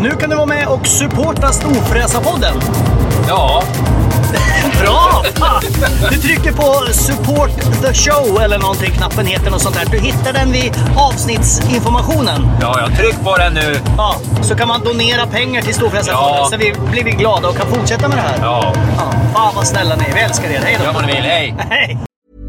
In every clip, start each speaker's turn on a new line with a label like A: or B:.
A: Nu kan du vara med och supporta Storfräsarpodden.
B: Ja.
A: Bra! Du trycker på support the show eller någonting, knappen heter något sånt där. Du hittar den vid avsnittsinformationen.
B: Ja, jag tryck på den nu.
A: Ja, så kan man donera pengar till Storfräsarpodden, så blir vi glada och kan fortsätta med det här.
B: Ja.
A: Fan vad snälla ni är, vi älskar er. Hej då.
B: Gör vad ni vill, hej.
A: Hej.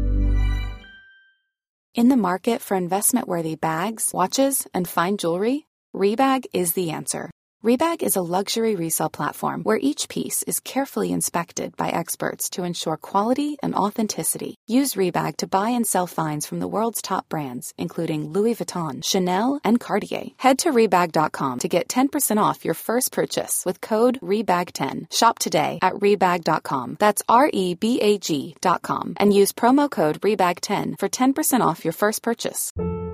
C: In the market for investment-worthy bags, watches, and fine jewelry, Rebag is the answer. Rebag is a luxury resale platform where each piece is carefully inspected by experts to ensure quality and authenticity. Use Rebag to buy and sell finds from the world's top brands, including Louis Vuitton, Chanel, and Cartier. Head to Rebag.com to get 10% off your first purchase with code REBAG10. Shop today at Rebag.com. That's REBAG.com. And use promo code REBAG10 for 10% off your first purchase.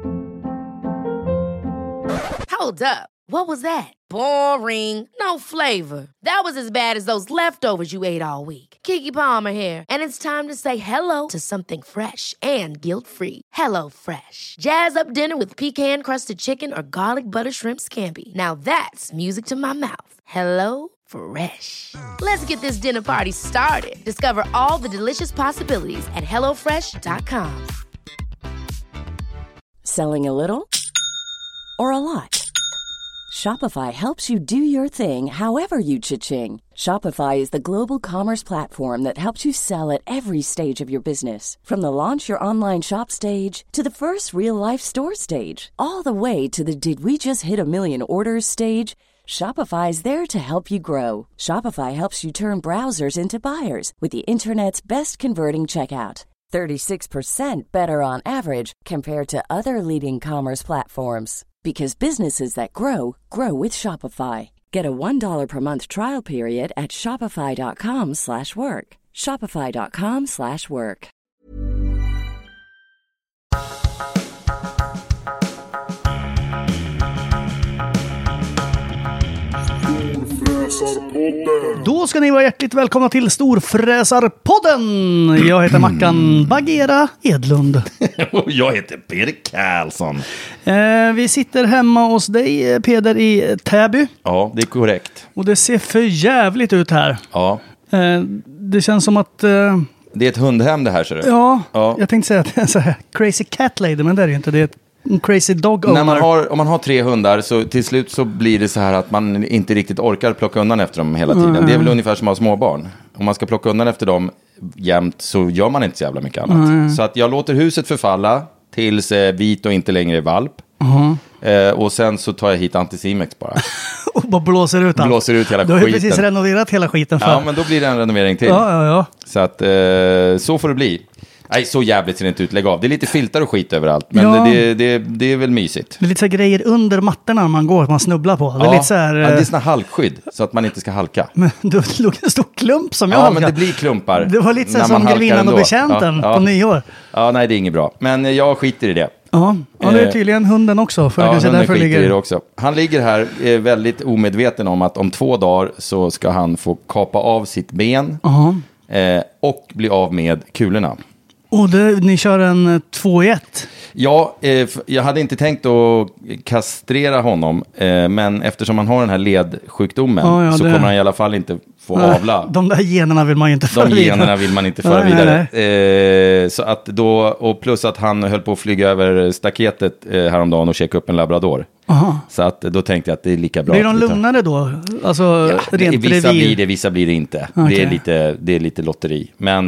D: Hold up. What was that? Boring. No flavor. That was as bad as those leftovers you ate all week. Keke Palmer here, and it's time to say hello to something fresh and guilt-free. Hello Fresh. Jazz up dinner with pecan-crusted chicken or garlic butter shrimp scampi. Now that's music to my mouth. Hello Fresh. Let's get this dinner party started. Discover all the delicious possibilities at hellofresh.com.
E: Selling a little or a lot? Shopify helps you do your thing however you cha-ching. Shopify is the global commerce platform that helps you sell at every stage of your business. From the launch your online shop stage to the first real-life store stage, all the way to the did we just hit a million orders stage. Shopify is there to help you grow. Shopify helps you turn browsers into buyers with the internet's best converting checkout. 36% better on average compared to other leading commerce platforms. Because businesses that grow, grow with Shopify. Get a $1 per month trial period at shopify.com/work. Shopify.com/work.
A: Då ska ni vara hjärtligt välkomna till Storfräsarpodden. Jag heter Mackan Bagera Edlund.
F: Och jag heter Peder Karlsson.
A: Vi sitter hemma hos dig, Peder, i Täby.
F: Ja, det är korrekt.
A: Och det ser för jävligt ut här.
F: Ja.
A: Det känns som att...
F: Det är ett hundhem det här, ser du.
A: Ja, jag tänkte säga att det är så här crazy cat lady, men det är ju inte. Det är en crazy dog owner.
F: Om man har 3 hundar så till slut så blir det så här att man inte riktigt orkar plocka undan efter dem hela tiden. Det är väl ungefär som att ha småbarn. Om man ska plocka undan efter dem jämt så gör man inte så jävla mycket annat. Så att jag låter huset förfalla tills vit och inte längre är valp. Och sen så tar jag hit Anticimex bara.
A: Och bara blåser ut allt.
F: Blåser ut hela
A: skiten. Du har ju precis
F: skiten.
A: Renoverat hela skiten för.
F: Ja, men då blir det en renovering till.
A: Ja.
F: Så att så får det bli. Nej, så jävligt ser det inte ut. Lägg av. Det är lite filtar och skit överallt. Men det är väl mysigt.
A: Det är lite så grejer under mattorna när man går, man snubblar på. Det är lite så här,
F: det är såna halkskydd så att man inte ska halka.
A: Men det låg en stor klump som jag halkade.
F: Men det blir klumpar.
A: Det var lite så här som grevinnan och betjänten på nyår.
F: Ja, nej, det är inget bra. Men jag skiter i det.
A: Ja, det är tydligen hunden också. För
F: hunden skiter i det också. Han ligger här väldigt omedveten om att om 2 dagar så ska han få kapa av sitt ben och bli av med kulorna. Och
A: ni kör en 2-1?
F: Ja, jag hade inte tänkt att kastrera honom, men eftersom han har den här ledsjukdomen så kommer han i alla fall inte få avla.
A: De där generna vill man ju inte föra vidare.
F: De generna vill man inte föra vidare. Så att då, och plus att han höll på att flyga över staketet häromdagen och checka upp en labrador. Så att då tänkte jag att det är lika bra.
A: Blir de lugnare då? Alltså,
F: vissa blir det inte. Okay. Det är lite lotteri. Men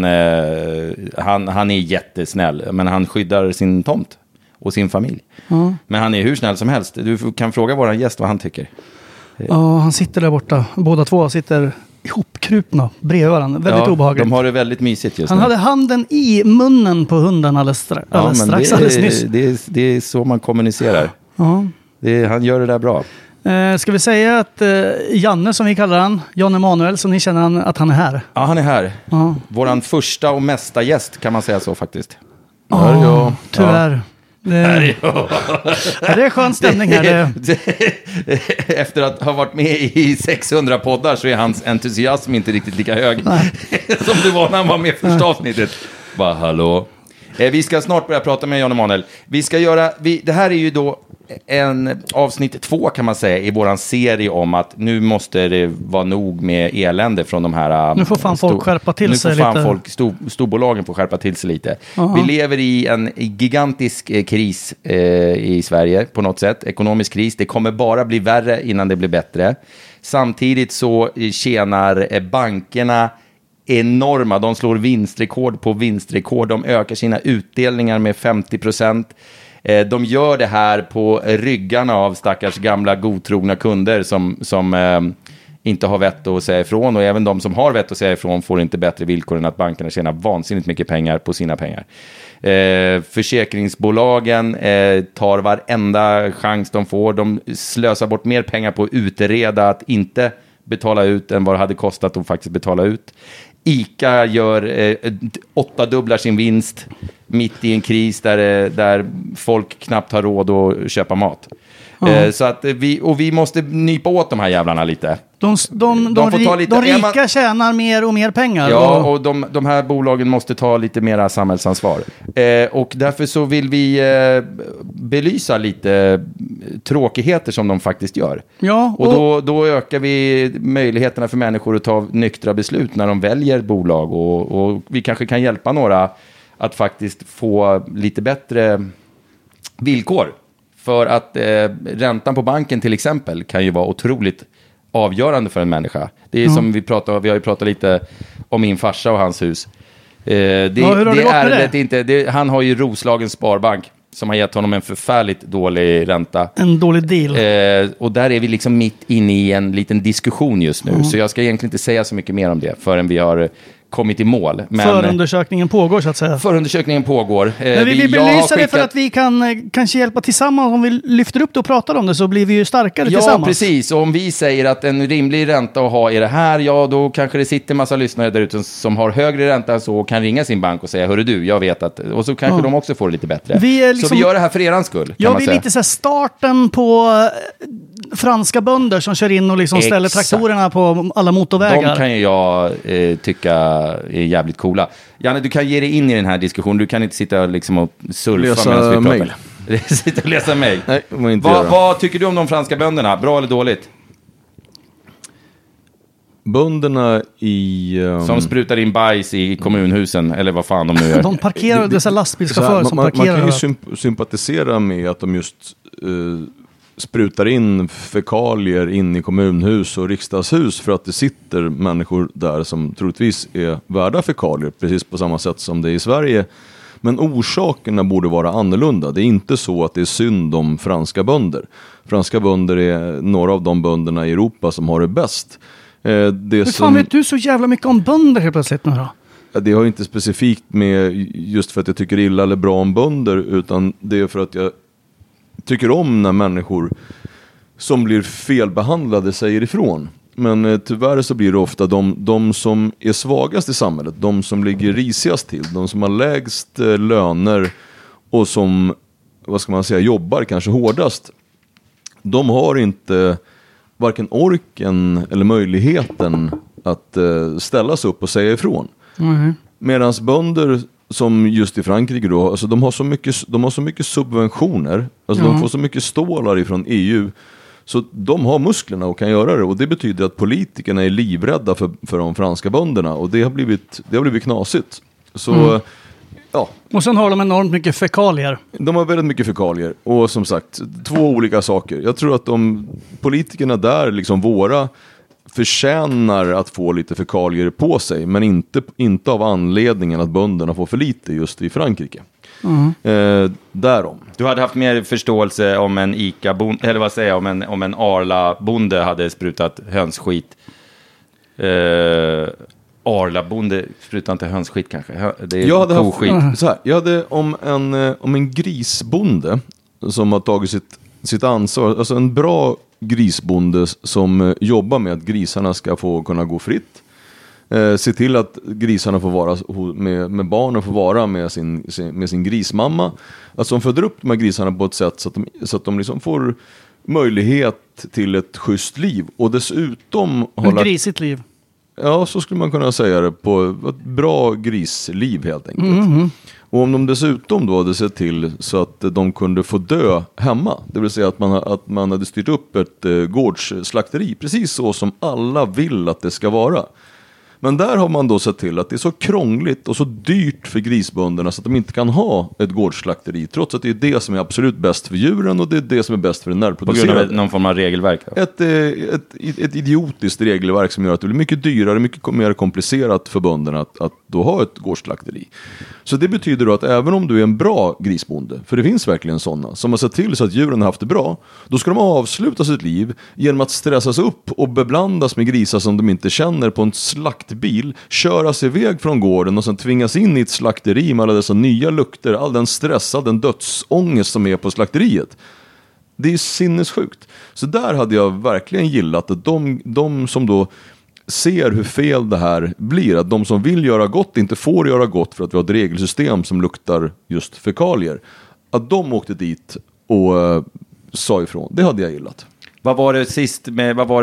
F: han är jättesnäll. Men han skyddar sin tomt och sin familj. Men han är hur snäll som helst. Du kan fråga våran gäst vad han tycker.
A: Ja, han sitter där borta. Båda två sitter ihopkrupna bredvid varandra. Väldigt obehagligt.
F: De har det väldigt mysigt just
A: nu. Han hade handen i munnen på hunden alldeles nyss.
F: Det är så man kommunicerar.
A: Ja.
F: Han gör det där bra.
A: Ska vi säga att Janne, som vi kallar han, Jan Emanuel, så ni känner att han är här?
F: Ja, han är här. Våran första och mesta gäst, kan man säga så faktiskt.
A: Tyvärr. Det är skön stämning här.
F: Efter att ha varit med i 600 poddar så är hans entusiasm inte riktigt lika hög som det var när han var med första avsnittet. Bara hallå. Vi ska snart börja prata med Jan Emanuel. Vi ska göra, det här är ju då avsnitt 2 kan man säga i våran serie om att nu måste det vara nog med elände från de här...
A: Nu får fan folk skärpa till sig lite. Nu får fan
F: storbolagen får skärpa till sig lite. Vi lever i en gigantisk kris i Sverige på något sätt. Ekonomisk kris. Det kommer bara bli värre innan det blir bättre. Samtidigt så tjänar bankerna enorma. De slår vinstrekord på vinstrekord. De ökar sina utdelningar med 50%. De gör det här på ryggarna av stackars gamla godtrogna kunder som inte har vett att säga ifrån. Och även de som har vett att säga ifrån får inte bättre villkor än att bankerna tjänar vansinnigt mycket pengar på sina pengar. Försäkringsbolagen tar varenda chans de får. De slösar bort mer pengar på att utreda att inte betala ut än vad det hade kostat att faktiskt betala ut. ICA gör 8-dubblar sin vinst mitt i en kris där folk knappt har råd att köpa mat. Så att vi måste nypa åt de här jävlarna lite.
A: De rika tjänar mer och mer pengar.
F: Ja, och de här bolagen måste ta lite mera samhällsansvar. Och därför så vill vi belysa lite tråkigheter som de faktiskt gör.
A: Ja,
F: och då ökar vi möjligheterna för människor att ta nyktra beslut när de väljer bolag. Och vi kanske kan hjälpa några att faktiskt få lite bättre villkor. För att räntan på banken till exempel kan ju vara otroligt avgörande för en människa. Det är som vi har ju pratat lite om min farsa och hans hus. Han har ju Roslagens Sparbank som har gett honom en förfärligt dålig ränta.
A: En dålig deal.
F: Och där är vi liksom mitt inne i en liten diskussion just nu. Så jag ska egentligen inte säga så mycket mer om det förrän vi har kommit i mål. Men
A: förundersökningen pågår så att säga.
F: Förundersökningen pågår.
A: Men vi vill belysa det för att vi kan kanske hjälpa tillsammans. Om vi lyfter upp det och pratar om det så blir vi ju starkare tillsammans.
F: Ja, precis. Och om vi säger att en rimlig ränta att ha är det här, ja då kanske det sitter en massa lyssnare där ute som har högre ränta än så och kan ringa sin bank och säga, hörru du, jag vet att... Och så kanske de också får det lite bättre. Så vi gör det här för erans skull.
A: Ja, vi är lite så här starten på franska bönder som kör in och liksom ställer traktorerna på alla motorvägar.
F: De kan ju jag tycka är jävligt coola. Janne, du kan ge dig in i den här diskussionen. Du kan inte sitta liksom och surfa medan vi pratar. Sitta och läsa mejl.
G: Nej,
F: vad tycker du om de franska bönderna? Bra eller dåligt?
G: Bönderna
F: som sprutar in bajs i kommunhusen, eller vad fan de nu gör.
A: De parkerar, dessa lastbilschaufförer som parkerar.
G: Man kan ju sympatisera med att de just sprutar in fekalier in i kommunhus och riksdagshus för att det sitter människor där som troligtvis är värda fekalier, precis på samma sätt som det är i Sverige. Men orsakerna borde vara annorlunda. Det är inte så att det är synd om franska bönder. Franska bönder är några av de bönderna i Europa som har det bäst.
A: Hur fan vet du så jävla mycket om bönder helt plötsligt nu då?
G: Det har inte specifikt med just för att jag tycker illa eller bra om bönder, utan det är för att jag tycker om när människor som blir felbehandlade säger ifrån. Men tyvärr så blir det ofta de som är svagast i samhället, de som ligger risigast till, de som har lägst löner och som, vad ska man säga, jobbar kanske hårdast. De har inte varken orken eller möjligheten att ställa sig upp och säga ifrån. Medan bönder som just i Frankrike då, alltså de har så mycket subventioner, alltså de får så mycket stålar ifrån EU, så de har musklerna och kan göra det, och det betyder att politikerna är livrädda för de franska bönderna, och det har blivit knasigt. Så ja.
A: Och sen har de enormt mycket fekalier.
G: De har väldigt mycket fekalier, och som sagt, 2 olika saker. Jag tror att politikerna där, liksom våra, förtjänar att få lite fekalier på sig, men inte av anledningen att bönderna får för lite just i Frankrike. Därom.
F: Du hade haft mer förståelse om en ICA-bonde, eller vad säger jag, om en Arla-bonde hade sprutat hönsskit. Arla-bonde sprutar inte hönsskit kanske. Det är koskit.
G: Jag hade om en grisbonde som har tagit sitt ansvar, alltså en bra grisbonde som jobbar med att grisarna ska få kunna gå fritt. Se till att grisarna får vara med barnen, får vara med sin grismamma. Att de föder upp de här grisarna på ett sätt så att de liksom får möjlighet till ett schysst liv. Och dessutom
A: ett grisigt liv.
G: Ja, så skulle man kunna säga det, på ett bra grisliv helt enkelt. Och om de dessutom då hade sett till så att de kunde få dö hemma, det vill säga att man hade styrt upp ett gårdsslakteri, precis så som alla vill att det ska vara. Men där har man då sett till att det är så krångligt och så dyrt för grisbönderna så att de inte kan ha ett gårdsslakteri, trots att det är det som är absolut bäst för djuren och det är det som är bäst för den närproducerade.
F: På grund av någon form av regelverk?
G: Ett idiotiskt regelverk som gör att det blir mycket dyrare, mycket mer komplicerat för bönderna att då ha ett gårdsslakteri. Så det betyder då att även om du är en bra grisbonde, för det finns verkligen sådana som har sett till så att djuren har haft det bra, då ska de avsluta sitt liv genom att stressas upp och beblandas med grisar som de inte känner på en slaktbil, köras iväg från gården och sen tvingas in i ett slakteri med alla dessa nya lukter, all den stress, all den dödsångest som är på slakteriet. Det är sinnessjukt. Så där hade jag verkligen gillat att de som då ser hur fel det här blir, att de som vill göra gott inte får göra gott för att vi har ett regelsystem som luktar just fekalier, att de åkte dit och sa ifrån. Det hade jag gillat.
F: Vad var det sist med, det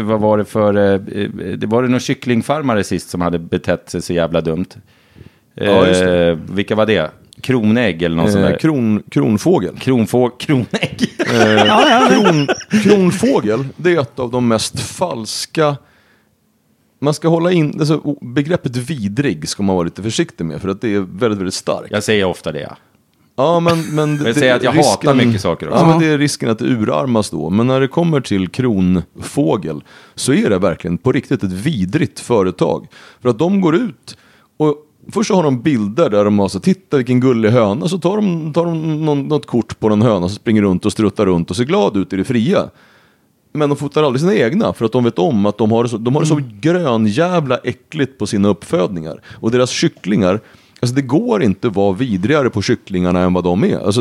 F: var det någon kycklingfarmare sist som hade betett sig så jävla dumt.
G: Ja, just det.
F: Vilka var det? Kronägg eller något sånt där?
G: Kronfågel.
F: Kronägg.
G: Kronfågel, det är ett av de mest falska. Man ska hålla in, alltså, begreppet vidrig ska man vara lite försiktig med, för att det är väldigt, väldigt starkt.
F: Jag säger ofta det, ja.
G: Ja, men
F: jag säger att jag hatar mycket saker också.
G: Ja, men det är risken att det urarmas då. Men när det kommer till kronfågel så är det verkligen på riktigt ett vidrigt företag. För att de går ut och först så har de bilder där de har så, titta vilken gullig höna, så tar de något kort på någon höna som springer runt och struttar runt och ser glad ut i det fria. Men de fotar aldrig sina egna, för att de vet om att de har det så grönjävla äckligt på sina uppfödningar. Och deras kycklingar, alltså det går inte vara vidrigare på kycklingarna än vad de är. Alltså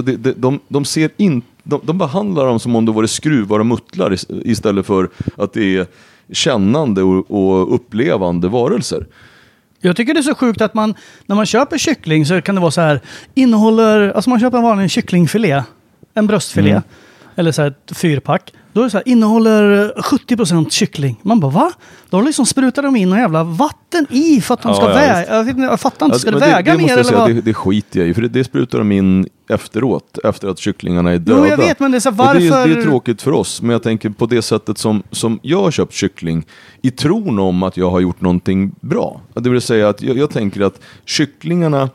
G: de behandlar dem som om det var skruvar och muttlar istället för att det är kännande och upplevande varelser.
H: Jag tycker det är så sjukt att när man köper kyckling så kan det vara så här, alltså man köper en vanlig kycklingfilé, en bröstfilé, eller så här ett 4-pack. Då är det så här, innehåller 70% kyckling. Man bara, va? Då liksom sprutar de in en jävla vatten i för att de ska väga. Jag fattar inte, ska det väga mer eller vad?
G: Det skiter jag i, för det sprutar de in efteråt, efter att kycklingarna är döda.
H: Jo, jag vet, men det är så här, varför?
G: Det är tråkigt för oss, men jag tänker på det sättet som jag har köpt kyckling i tron om att jag har gjort någonting bra. Det vill säga att jag tänker att kycklingarna,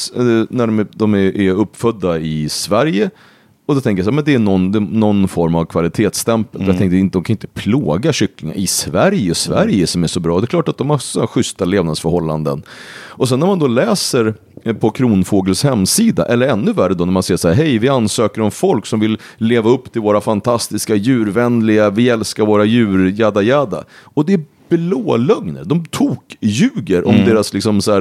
G: när de är uppfödda i Sverige, och då tänker jag så här, men det är någon form av kvalitetsstämpel. Jag tänkte, de kan inte plåga kycklingar i Sverige som är så bra. Det är klart att de har så schyssta levnadsförhållanden. Och sen när man då läser på Kronfågels hemsida, eller ännu värre då när man ser så här, hej, vi ansöker om folk som vill leva upp till våra fantastiska djurvänliga, vi älskar våra djur, jada jada. Och det är blå lögner. De ljuger om deras liksom så här,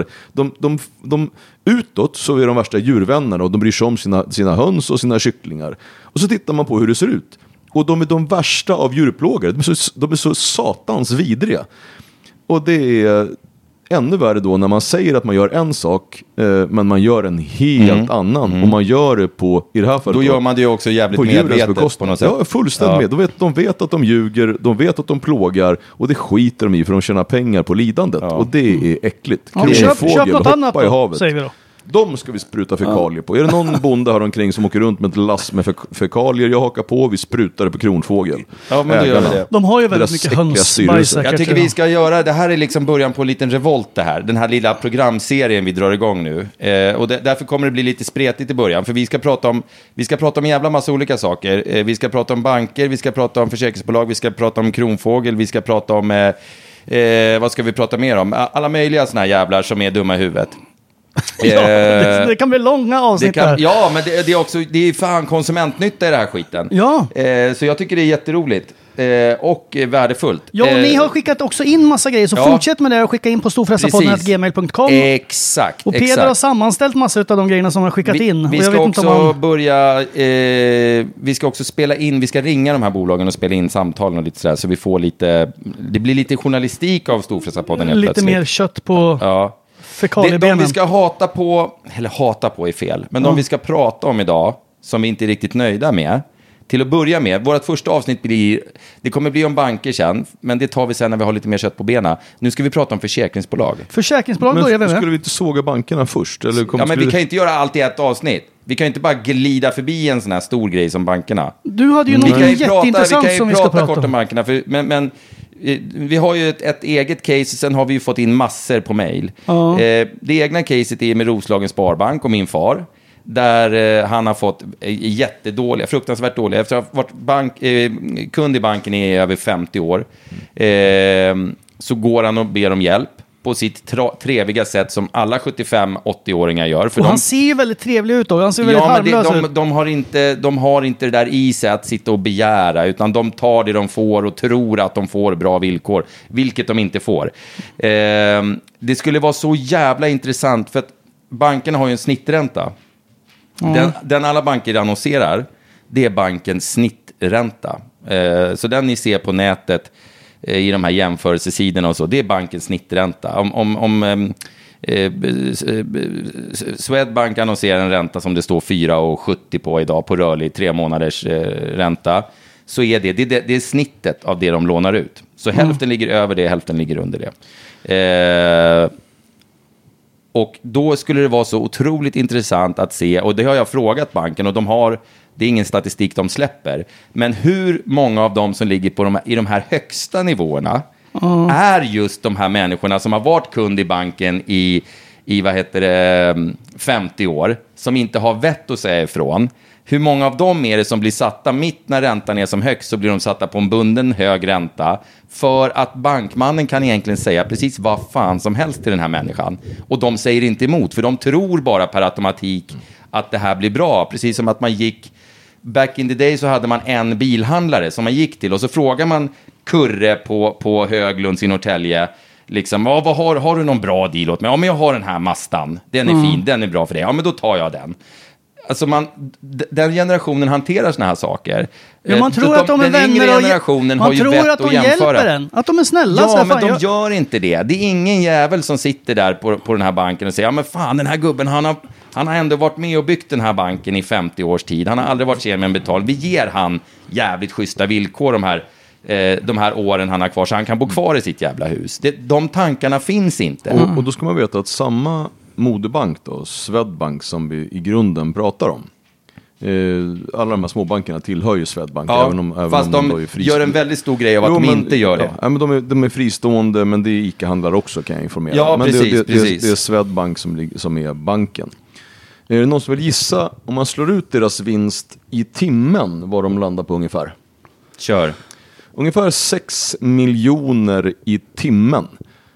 G: de utåt så är de värsta djurvännerna och de bryr sig om sina höns och sina kycklingar. Och så tittar man på hur det ser ut. Och de är de värsta av djurplågare. De är så satans vidriga. Och det är ännu värre då när man säger att man gör en sak men man gör en helt annan. Och man gör det i det här fallet.
F: Då gör man det ju också jävligt medvetet på något sätt.
G: Ja, fullständigt med. De vet att de ljuger, de vet att de plågar, och det skiter de i för de tjänar pengar på lidandet. Och det är äckligt.
H: Köp något annat då, i havet. Säger vi då.
G: De ska vi spruta fekalier på. Är det någon bonde här omkring som åker runt med ett lass med fekalier, jag hakar på, vi sprutar det på Kronfågel.
F: Ja, men det gör det.
H: De har ju väldigt mycket hönsbajs.
F: Jag tycker vi ska göra, det här är liksom början på en liten revolt det här. Den här lilla programserien vi drar igång nu. Och därför kommer det bli lite spretigt i början. För vi ska prata om en jävla massa olika saker. Vi ska prata om banker, vi ska prata om försäkringsbolag, vi ska prata om Kronfågel, vi ska prata om, vad ska vi prata mer om? Alla möjliga såna här jävlar som är dumma i huvudet.
H: Ja, det kan bli långa avsnitt där.
F: Ja, men det är också, det är fan konsumentnytta i det här skiten.
H: Ja.
F: Så jag tycker det är jätteroligt och värdefullt.
H: Ja, och ni har skickat också in massa grejer, så fortsätt med det och skicka in på storfräsarpodden@gmail.com.
F: Exakt.
H: Och Peder har sammanställt massa av de grejerna som har skickat in.
F: Vi ska också vi ska också spela in, vi ska ringa de här bolagen och spela in samtalen och lite sådär, så vi får lite, det blir lite journalistik av Storfräsarpodden helt
H: lite
F: plötsligt.
H: Mer kött på...
F: Ja. De vi ska hata på är fel, men de vi ska prata om idag som vi inte är riktigt nöjda med, Till att börja med, vårt första avsnitt det kommer bli om banker sen, men det tar vi sen när vi har lite mer kött på benen. Nu ska vi prata om försäkringsbolag.
H: Försäkringsbolag börjar vi med.
G: Skulle vi inte såga bankerna först? Eller
F: men vi kan inte göra allt i ett avsnitt. Vi kan inte bara glida förbi en sån här stor grej som bankerna.
H: Du hade ju något jätteintressant som vi ska prata
F: kort om bankerna. Men vi har ju ett eget case, sen har vi ju fått in massor på mejl. Det egna caset är med Roslagens Sparbank och min far. Där han har fått fruktansvärt dåliga, efter att ha varit kund i banken i över 50 år. Så går han och ber om hjälp på sitt trevliga sätt som alla 75-80-åringar gör. För
H: han ser ju väldigt trevlig ut då. Han ser väldigt harmlös ut.
F: De har inte det där i sig att sitta och begära, utan de tar det de får och tror att de får bra villkor, vilket de inte får. Det skulle vara så jävla intressant, för att bankerna har ju en snittränta. Den alla banker annonserar, det är bankens snittränta. Så den ni ser på nätet i de här jämförelsesidorna och så, det är bankens snittränta. Om Swedbank annonserar en ränta som det står 4,70 på idag på rörlig 3 månaders ränta, så är det är snittet av det de lånar ut. Så hälften ligger över det, hälften ligger under det. Och då skulle det vara så otroligt intressant att se, och det har jag frågat banken, och det är ingen statistik de släpper, men hur många av dem som ligger i de här högsta nivåerna är just de här människorna som har varit kund i banken i 50 år, som inte har vett att säga ifrån. Hur många av dem är det som blir satta mitt när räntan är som högst, så blir de satta på en bunden hög ränta, för att bankmannen kan egentligen säga precis vad fan som helst till den här människan, och de säger inte emot, för de tror bara per automatik att det här blir bra. Precis som att man gick back in the day, så hade man en bilhandlare som man gick till, och så frågar man Kurre på Höglunds i Norrtälje liksom, vad har du någon bra deal åt mig? Ja, men jag har den här Mastan, den är fin, den är bra för dig. Ja, men då tar jag den. Alltså den generationen hanterar såna här saker.
H: Ja, man tror att de är vänner och
F: generationen har ju vett att jämföra.
H: Den. Att de är snälla.
F: Ja, men de gör inte det. Det är ingen jävel som sitter där på den här banken och säger, ja men fan, den här gubben, han har ändå varit med och byggt den här banken i 50 års tid. Han har aldrig varit sen med en betal. Vi ger han jävligt schyssta villkor de här åren han har kvar, så han kan bo kvar i sitt jävla hus. De tankarna finns inte.
G: Och då ska man veta att samma moderbank då, Swedbank, som vi i grunden pratar om. Alla de här småbankerna tillhör ju Swedbank.
F: Ja,
G: även
F: fast
G: om
F: de gör en väldigt stor grej av att de inte gör det.
G: Ja, men de är fristående, men det är ICA-handlar också, kan jag informera.
F: Ja,
G: men
F: precis.
G: Det är Swedbank som är banken. Är det någon som vill gissa, om man slår ut deras vinst i timmen, vad de landar på ungefär?
F: Kör.
G: Ungefär 6 miljoner i timmen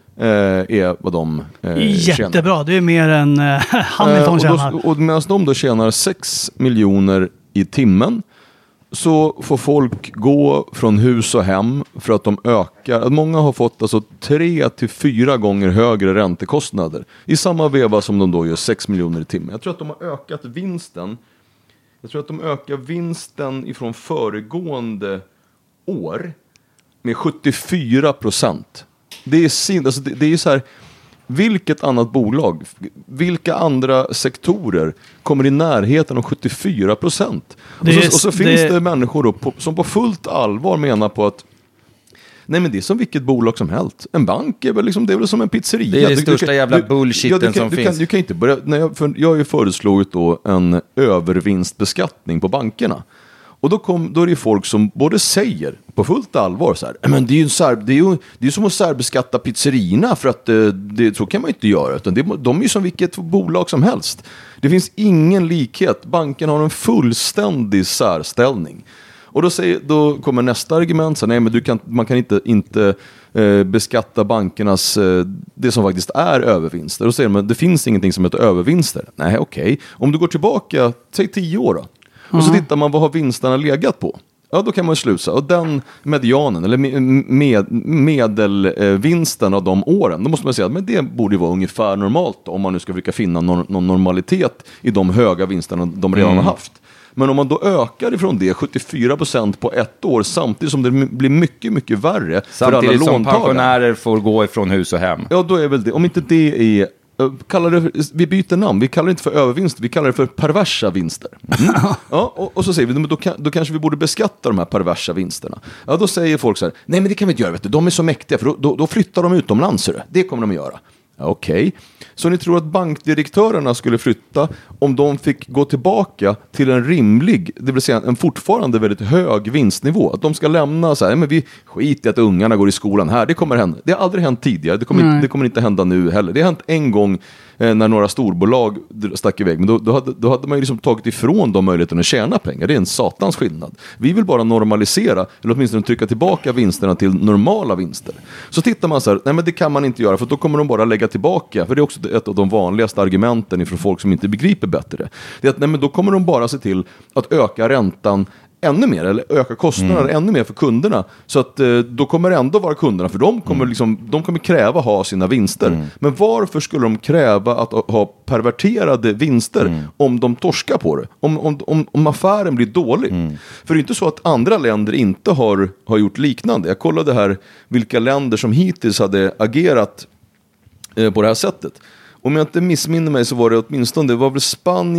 G: är vad de
H: jättebra,
G: tjänar.
H: det är mer än Hamilton tjänar.
G: Och medan de då tjänar 6 miljoner i timmen, så får folk gå från hus och hem för att de ökar. Många har fått alltså 3-4 gånger högre räntekostnader i samma veva som de då gör 6 miljoner i timmen. Jag tror att de har ökat vinsten. Jag tror att de ökar vinsten ifrån föregående år med 74%. Det är ju så här, vilket annat bolag, vilka andra sektorer kommer i närheten av 74%? Och så finns det människor då som på fullt allvar menar på att nej, men det är som vilket bolag som helst. En bank är väl liksom, det är väl som en pizzeria.
F: Det är det största jävla bullshiten som finns.
G: Du kan inte börja, jag har ju föreslagit då en övervinstbeskattning på bankerna. Och då är det folk som både säger på fullt allvar så här, men det är ju som att särbeskatta pizzerierna, för att så kan man inte göra, utan de är ju som vilket bolag som helst. Det finns ingen likhet. Banken har en fullständig särställning. Och då kommer nästa argument så här, nej, men man kan inte beskatta bankernas det som faktiskt är övervinster. Då säger man, det finns ingenting som heter övervinster. Nej, okej. Om du går tillbaka, säg 10 år då. Och så tittar man, vad har vinsterna legat på? Ja, då kan man sluta. Och den medianen, eller medelvinsten av de åren, då måste man säga att men det borde vara ungefär normalt om man nu ska försöka finna någon normalitet i de höga vinsterna de redan har haft. Men om man då ökar ifrån det 74% på ett år, samtidigt som det blir mycket, mycket värre
F: samtidigt
G: för alla
F: som
G: låntagare.
F: Pensionärer får gå ifrån hus och hem.
G: Ja, då är väl det, om inte det är vi byter namn, vi kallar det inte för övervinster, vi kallar det för perversa vinster. Ja, och så säger vi, men då kanske vi borde beskatta de här perversa vinsterna. Ja, då säger folk så här, nej men det kan vi inte göra, vet du. De är så mäktiga, för då flyttar de utomlands. Det kommer de att göra. Okej. Så ni tror att bankdirektörerna skulle flytta om de fick gå tillbaka till en rimlig, det vill säga en fortfarande väldigt hög vinstnivå? Att de ska lämna så här, men vi skiter i att ungarna går i skolan här. Det kommer hända. Det har aldrig hänt tidigare. Det kommer inte hända nu heller. Det har hänt en gång när några storbolag stack iväg. Men då hade man ju liksom tagit ifrån dem möjligheten att tjäna pengar. Det är en satans skillnad. Vi vill bara normalisera, eller åtminstone trycka tillbaka vinsterna till normala vinster. Så tittar man så här, nej men det kan man inte göra, för då kommer de bara lägga tillbaka. För det är också ett av de vanligaste argumenten från folk som inte begriper bättre. Det är att nej men då kommer de bara se till att öka räntan ännu mer, eller öka kostnaderna ännu mer för kunderna, så att då kommer det ändå vara kunderna, för de kommer kräva ha sina vinster. Men varför skulle de kräva att ha perverterade vinster om de torskar på det, om affären blir dålig? För det är inte så att andra länder inte har gjort liknande. Jag kollade här vilka länder som hittills hade agerat på det här sättet. Om jag inte missminner mig så var det åtminstone, det var väl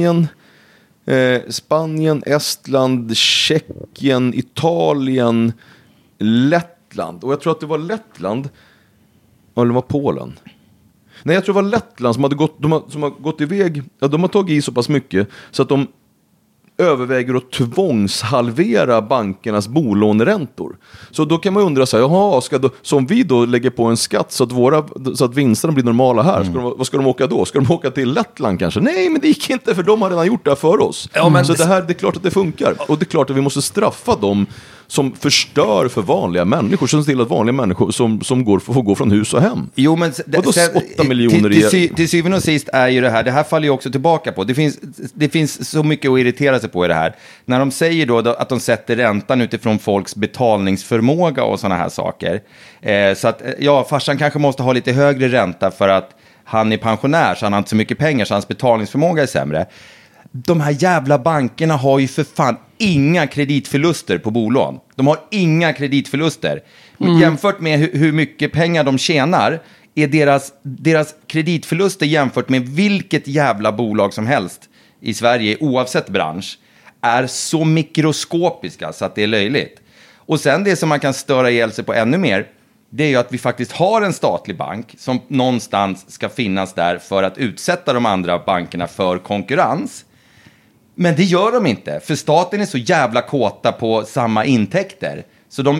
G: Spanien, Estland, Tjeckien, Italien, Lettland. Och jag tror att det var Lettland, eller det var Polen. Nej, jag tror det var Lettland som har gått iväg. Ja, de har tagit i så pass mycket så att de överväger att tvångshalvera bankernas bolåneräntor. Så då kan man undra så här, jaha, som vi då lägger på en skatt så att vinsterna blir normala här, vad ska de åka då? Ska de åka till Lettland kanske? Nej, men det gick inte, för de har redan gjort det här för oss. Ja, men så det är klart att det funkar. Och det är klart att vi måste straffa dem som förstör för vanliga människor, som ser till att vanliga människor som får gå från hus och hem.
F: Jo, men
G: och då 8 miljoner
F: till syvende och sist är ju det här faller ju också tillbaka på. Det finns så mycket att irritera sig på i det här. När de säger då att de sätter räntan utifrån folks betalningsförmåga och sådana här saker. Så att, ja, farsan kanske måste ha lite högre ränta för att han är pensionär, så han har inte så mycket pengar, så hans betalningsförmåga är sämre. De här jävla bankerna har ju för fan inga kreditförluster på bolån. De har inga kreditförluster. Jämfört med hur mycket pengar de tjänar är deras kreditförluster jämfört med vilket jävla bolag som helst i Sverige, oavsett bransch, är så mikroskopiska så att det är löjligt. Och sen det som man kan störa ihjäl sig på ännu mer, det är ju att vi faktiskt har en statlig bank som någonstans ska finnas där för att utsätta de andra bankerna för konkurrens. Men det gör de inte, för staten är så jävla kåta på samma intäkter. Så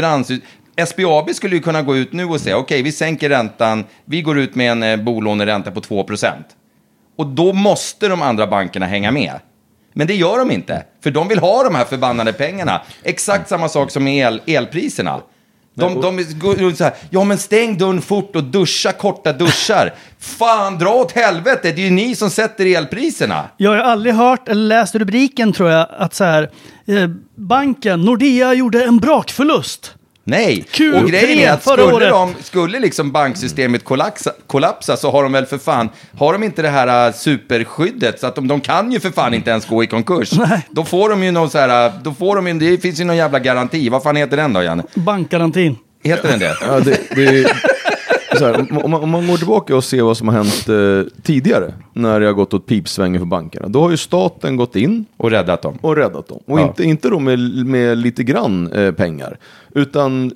F: SBAB skulle ju kunna gå ut nu och säga, okej, vi sänker räntan, vi går ut med en bolåneränta på 2%. Och då måste de andra bankerna hänga med. Men det gör de inte, för de vill ha de här förbannade pengarna. Exakt samma sak som med elpriserna. De går så här, ja men stäng dörren fort och duscha korta duschar. Fan, dra åt helvete, det är ju ni som sätter elpriserna.
H: Jag har aldrig hört eller läst rubriken, tror jag, att så här, banken Nordea gjorde en brakförlust.
F: Nej,
H: Q3
F: och grejen är att skulle liksom banksystemet kollapsa, så har de väl för fan, har de inte det här superskyddet, så att de kan ju för fan inte ens gå i konkurs.
H: Nej.
F: Då får de ju någon så här, det finns ju någon jävla garanti. Vad fan heter den då, Janne?
H: Bankgarantin.
F: Heter den det?
G: Ja, så här, om man går tillbaka och ser vad som har hänt tidigare när det har gått åt pipsvängen för bankerna, då har ju staten gått in
F: och räddat dem.
G: Och inte då med lite grann pengar, utan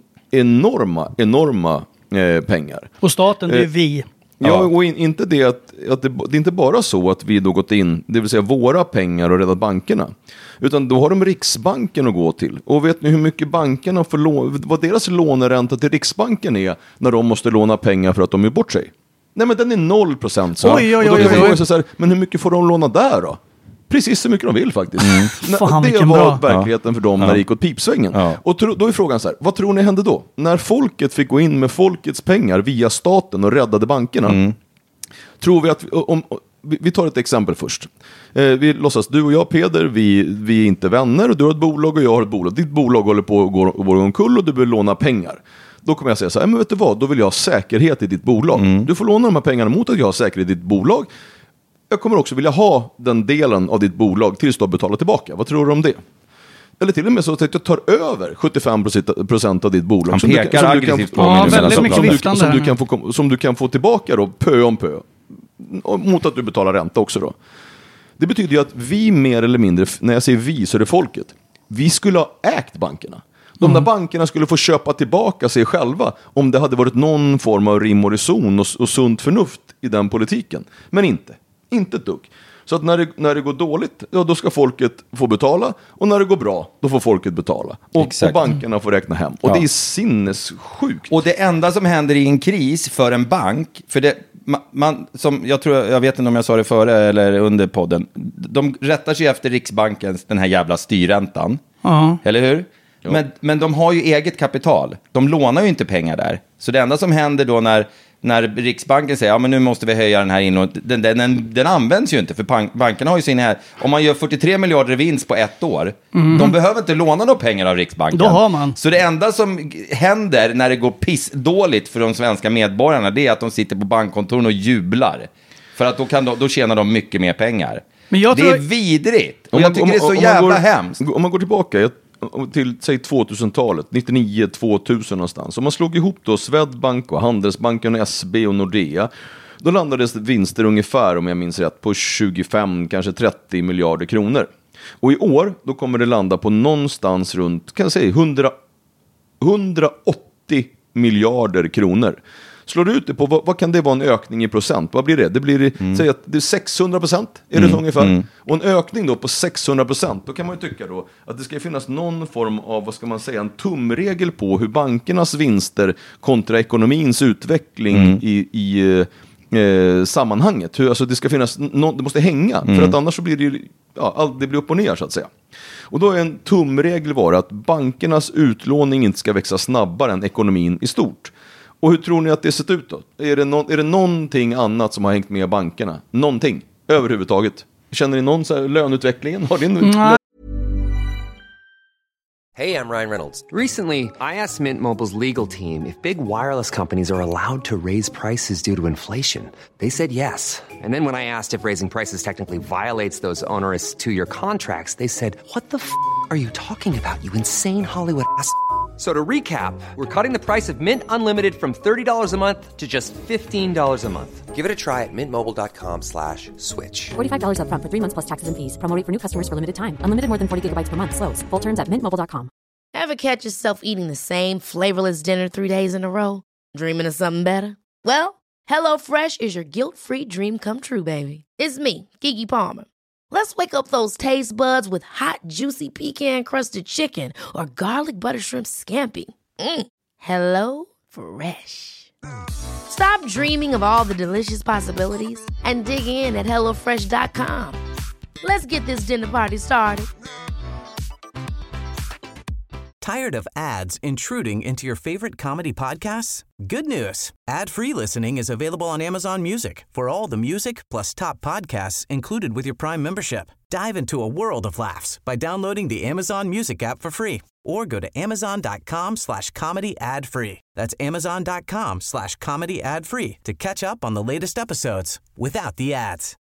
G: enorma pengar.
H: Och staten, det är vi.
G: Ja, och inte det att det är inte bara så att vi då gått in, det vill säga våra pengar, och räddat bankerna. Utan då har de Riksbanken att gå till. Och vet ni hur mycket bankerna får vad deras låneränta till Riksbanken är när de måste låna pengar för att de är bort sig? Nej, men den är 0%. Så.
H: Oj.
G: Så här, men hur mycket får de låna där då? Precis så mycket de vill faktiskt.
H: Fan,
G: det var verkligheten för dem när det gick åt pipsvängen.
F: Ja.
G: Och då är frågan så här, vad tror ni hände då? När folket fick gå in med folkets pengar via staten och räddade bankerna. Tror vi att, vi tar ett exempel först. Vi låtsas, du och jag, Peder, vi är inte vänner, och du har ett bolag och jag har ett bolag. Ditt bolag håller på att gå omkull och du vill låna pengar. Då kommer jag säga så här, men vet du vad, då vill jag ha säkerhet i ditt bolag. Du får låna de här pengarna mot att jag har säkerhet i ditt bolag. Jag kommer också vilja ha den delen av ditt bolag tills du har betalat tillbaka. Vad tror du om det? Eller till och med så att jag tar över 75% av ditt bolag.
F: Han pekar aggressivt på mig.
H: Väldigt mycket viftande.
G: Som du kan få tillbaka då, pö om pö. mot att du betalar ränta också då. Det betyder ju att vi mer eller mindre, när jag säger vi så är det folket, vi skulle ha ägt bankerna. De där bankerna skulle få köpa tillbaka sig själva om det hade varit någon form av rim och reson och sunt förnuft i den politiken. Men inte ett dugg. Så att när det går dåligt, då ska folket få betala. Och när det går bra, då får folket betala. Och bankerna får räkna hem. Och det är sinnessjukt.
F: Och det enda som händer i en kris för en bank, för det, jag vet inte om jag sa det före eller under podden, de rättar sig efter Riksbankens, den här jävla styrräntan. Eller hur? Men de har ju eget kapital. De lånar ju inte pengar där. Så det enda som händer då när Riksbanken säger men nu måste vi höja den här inlåningen, den används ju inte, för bankerna har ju sina här, om man gör 43 miljarder i vinst på ett år, de behöver inte låna några pengar av Riksbanken.
H: Då har man.
F: Så det enda som händer när det går pissdåligt för de svenska medborgarna, det är att de sitter på bankkontoren och jublar. För att då tjänar de mycket mer pengar. Men det är vidrigt. Och jag tycker det är så jävla hemskt.
G: Om man går tillbaka till, säg 2000-talet, 99-2000 någonstans. Om man slog ihop då Swedbank och Handelsbanken och SB och Nordea, då landades vinster ungefär, om jag minns rätt, på 25, kanske 30 miljarder kronor. Och i år, då kommer det landa på någonstans runt, kan jag säga, 180 miljarder kronor. Slår du ut det på, vad kan det vara en ökning i procent? Vad blir det? Det blir säg att det är 600%, är det så ungefär? Och en ökning då på 600%, då kan man ju tycka då att det ska finnas någon form av, vad ska man säga, en tumregel på hur bankernas vinster kontra ekonomins utveckling i sammanhanget. Alltså det ska finnas, det måste hänga, för att annars så blir det det blir upp och ner så att säga. Och då är en tumregel vara att bankernas utlåning inte ska växa snabbare än ekonomin i stort. Och hur tror ni att det sett ut då? Är det någonting annat som har hängt med bankerna? Någonting överhuvudtaget? Känner ni någon så här löneutvecklingen? Har din
I: Hey, I'm Ryan Reynolds. Recently, I asked Mint Mobile's legal team if big wireless companies are allowed to raise prices due to inflation. They said yes. And then when I asked if raising prices technically violates those onerous 2-year contracts, they said, "What the f*** are you talking about, you insane Hollywood ass?" So to recap, we're cutting the price of Mint Unlimited from $30 a month to just $15 a month. Give it a try at mintmobile.com/switch.
J: $45 up front for 3 months plus taxes and fees. Promo rate for new customers for limited time. Unlimited more than 40 gigabytes per month. Slows full terms at mintmobile.com.
D: Ever catch yourself eating the same flavorless dinner 3 days in a row? Dreaming of something better? Well, HelloFresh is your guilt-free dream come true, baby. It's me, Keke Palmer. Let's wake up those taste buds with hot, juicy pecan-crusted chicken or garlic butter shrimp scampi. Hello Fresh. Stop dreaming of all the delicious possibilities and dig in at HelloFresh.com. Let's get this dinner party started.
K: Tired of ads intruding into your favorite comedy podcasts? Good news. Ad-free listening is available on Amazon Music for all the music plus top podcasts included with your Prime membership. Dive into a world of laughs by downloading the Amazon Music app for free or go to amazon.com/comedy ad-free. That's amazon.com/comedy ad-free to catch up on the latest episodes without the ads.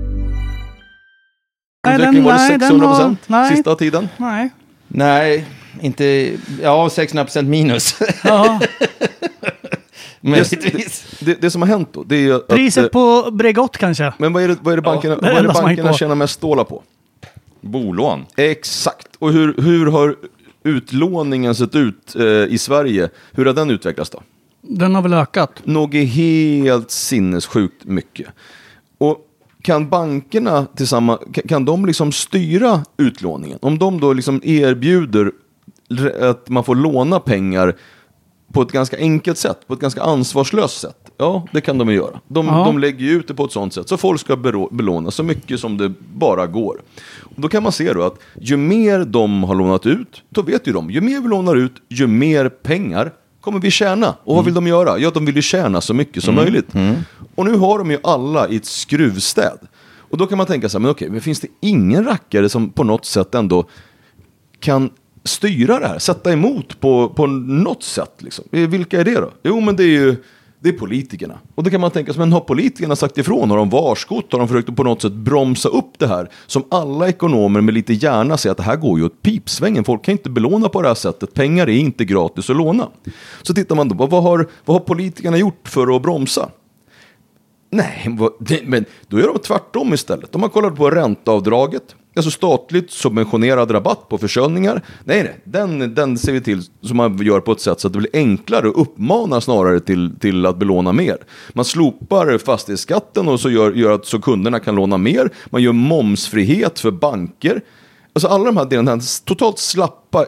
G: Utveckling var det 600% sista tiden?
F: Nej, inte... Ja, 600% minus.
H: Ja.
F: Men
G: det som har hänt då, det är att...
H: Priset på Bregott kanske.
G: Men vad är det bankerna tjänar mest stålar på?
F: Bolån.
G: Exakt. Och hur har utlåningen sett ut i Sverige? Hur har den utvecklats då?
H: Den har väl ökat?
G: Något helt sinnessjukt mycket. Och kan bankerna tillsammans, kan de liksom styra utlåningen? Om de då liksom erbjuder att man får låna pengar på ett ganska enkelt sätt, på ett ganska ansvarslöst sätt. Ja, det kan de göra. De lägger ju ut det på ett sånt sätt så folk ska belåna så mycket som det bara går. Och då kan man se då att ju mer de har lånat ut, då vet ju de, ju mer vi lånar ut, ju mer pengar kommer vi tjäna. Och vad vill de göra? Ja, de vill ju tjäna så mycket som möjligt. Och nu har de ju alla i ett skruvstäd. Och då kan man tänka sig, men okej, men finns det ingen rackare som på något sätt ändå kan styra det här, sätta emot på något sätt liksom? Vilka är det då? Jo, men det är politikerna. Och då kan man tänka sig, men har politikerna sagt ifrån? Har de varskott? Har de försökt på något sätt bromsa upp det här? Som alla ekonomer med lite hjärna säger att det här går ju åt pipsvängen. Folk kan inte belåna på det här sättet. Pengar är inte gratis att låna. Så tittar man då, vad har politikerna gjort för att bromsa? Nej, men då gör de tvärtom istället. De har kollat på ränteavdraget, alltså statligt subventionerad rabatt på försörjningar. Nej, den ser vi till som man gör på ett sätt så att det blir enklare och uppmanar snarare till att belåna mer. Man slopar fastighetsskatten och så gör att så kunderna kan låna mer. Man gör momsfrihet för banker. Alltså alla de här delarna, den totalt slappa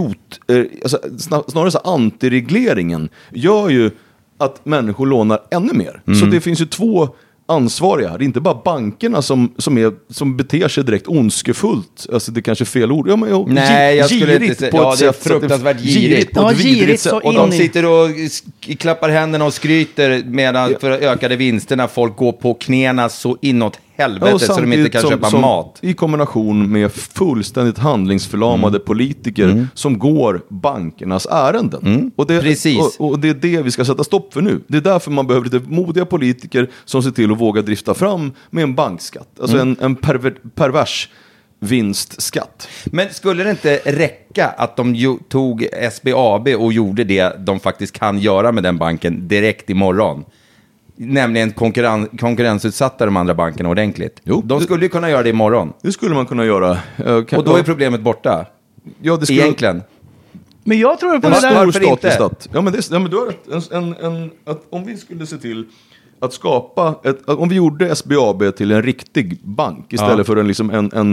G: alltså snarare så antiregleringen gör ju att människor lånar ännu mer. Så det finns ju två ansvariga. Det är inte bara bankerna som beter sig direkt ondskefullt. Alltså det är kanske fel ord. Ja, men,
F: nej, jag skulle inte säga. Ja, det är fruktansvärt girigt.
H: Ja, girigt så
F: och de sitter och klappar händerna och skryter medan för ökade vinster när folk går på knäna så inåt helvete så de inte kan köpa mat.
G: I kombination med fullständigt handlingsförlamade politiker som går bankernas ärenden.
F: Precis.
G: Och det är det vi ska sätta stopp för nu. Det är därför man behöver lite modiga politiker som ser till att våga drifta fram med en bankskatt. Alltså en pervers vinstskatt.
F: Men skulle det inte räcka att de tog SBAB och gjorde det de faktiskt kan göra med den banken direkt imorgon? Nämligen konkurrensutsatta de andra bankerna ordentligt. Jo, de skulle ju kunna göra det imorgon.
G: Det skulle man kunna göra.
F: Och då är problemet borta.
G: Ja, det skulle...
F: Egentligen.
H: Men jag tror på
G: en
H: det där.
G: Varför inte? Ja, men du har rätt. Att om vi skulle se till att skapa om vi gjorde SBAB till en riktig bank istället för en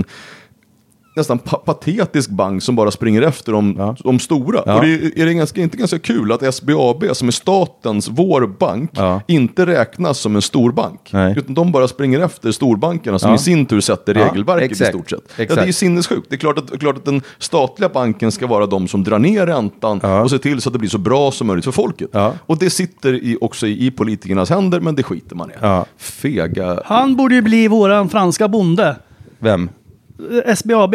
G: nästan patetisk bank som bara springer efter de stora. Och det är inte ganska kul att SBAB som är statens, vår bank, inte räknas som en stor bank. Utan de bara springer efter storbankerna som i sin tur sätter regelverket i stort sett. Ja, det är sinnessjukt. Det är klart att den statliga banken ska vara de som drar ner räntan och ser till så att det blir så bra som möjligt för folket. Och det sitter också i politikernas händer, men det skiter man i. Fega.
H: Han borde ju bli våran franska bonde.
F: Vem?
H: SBAB.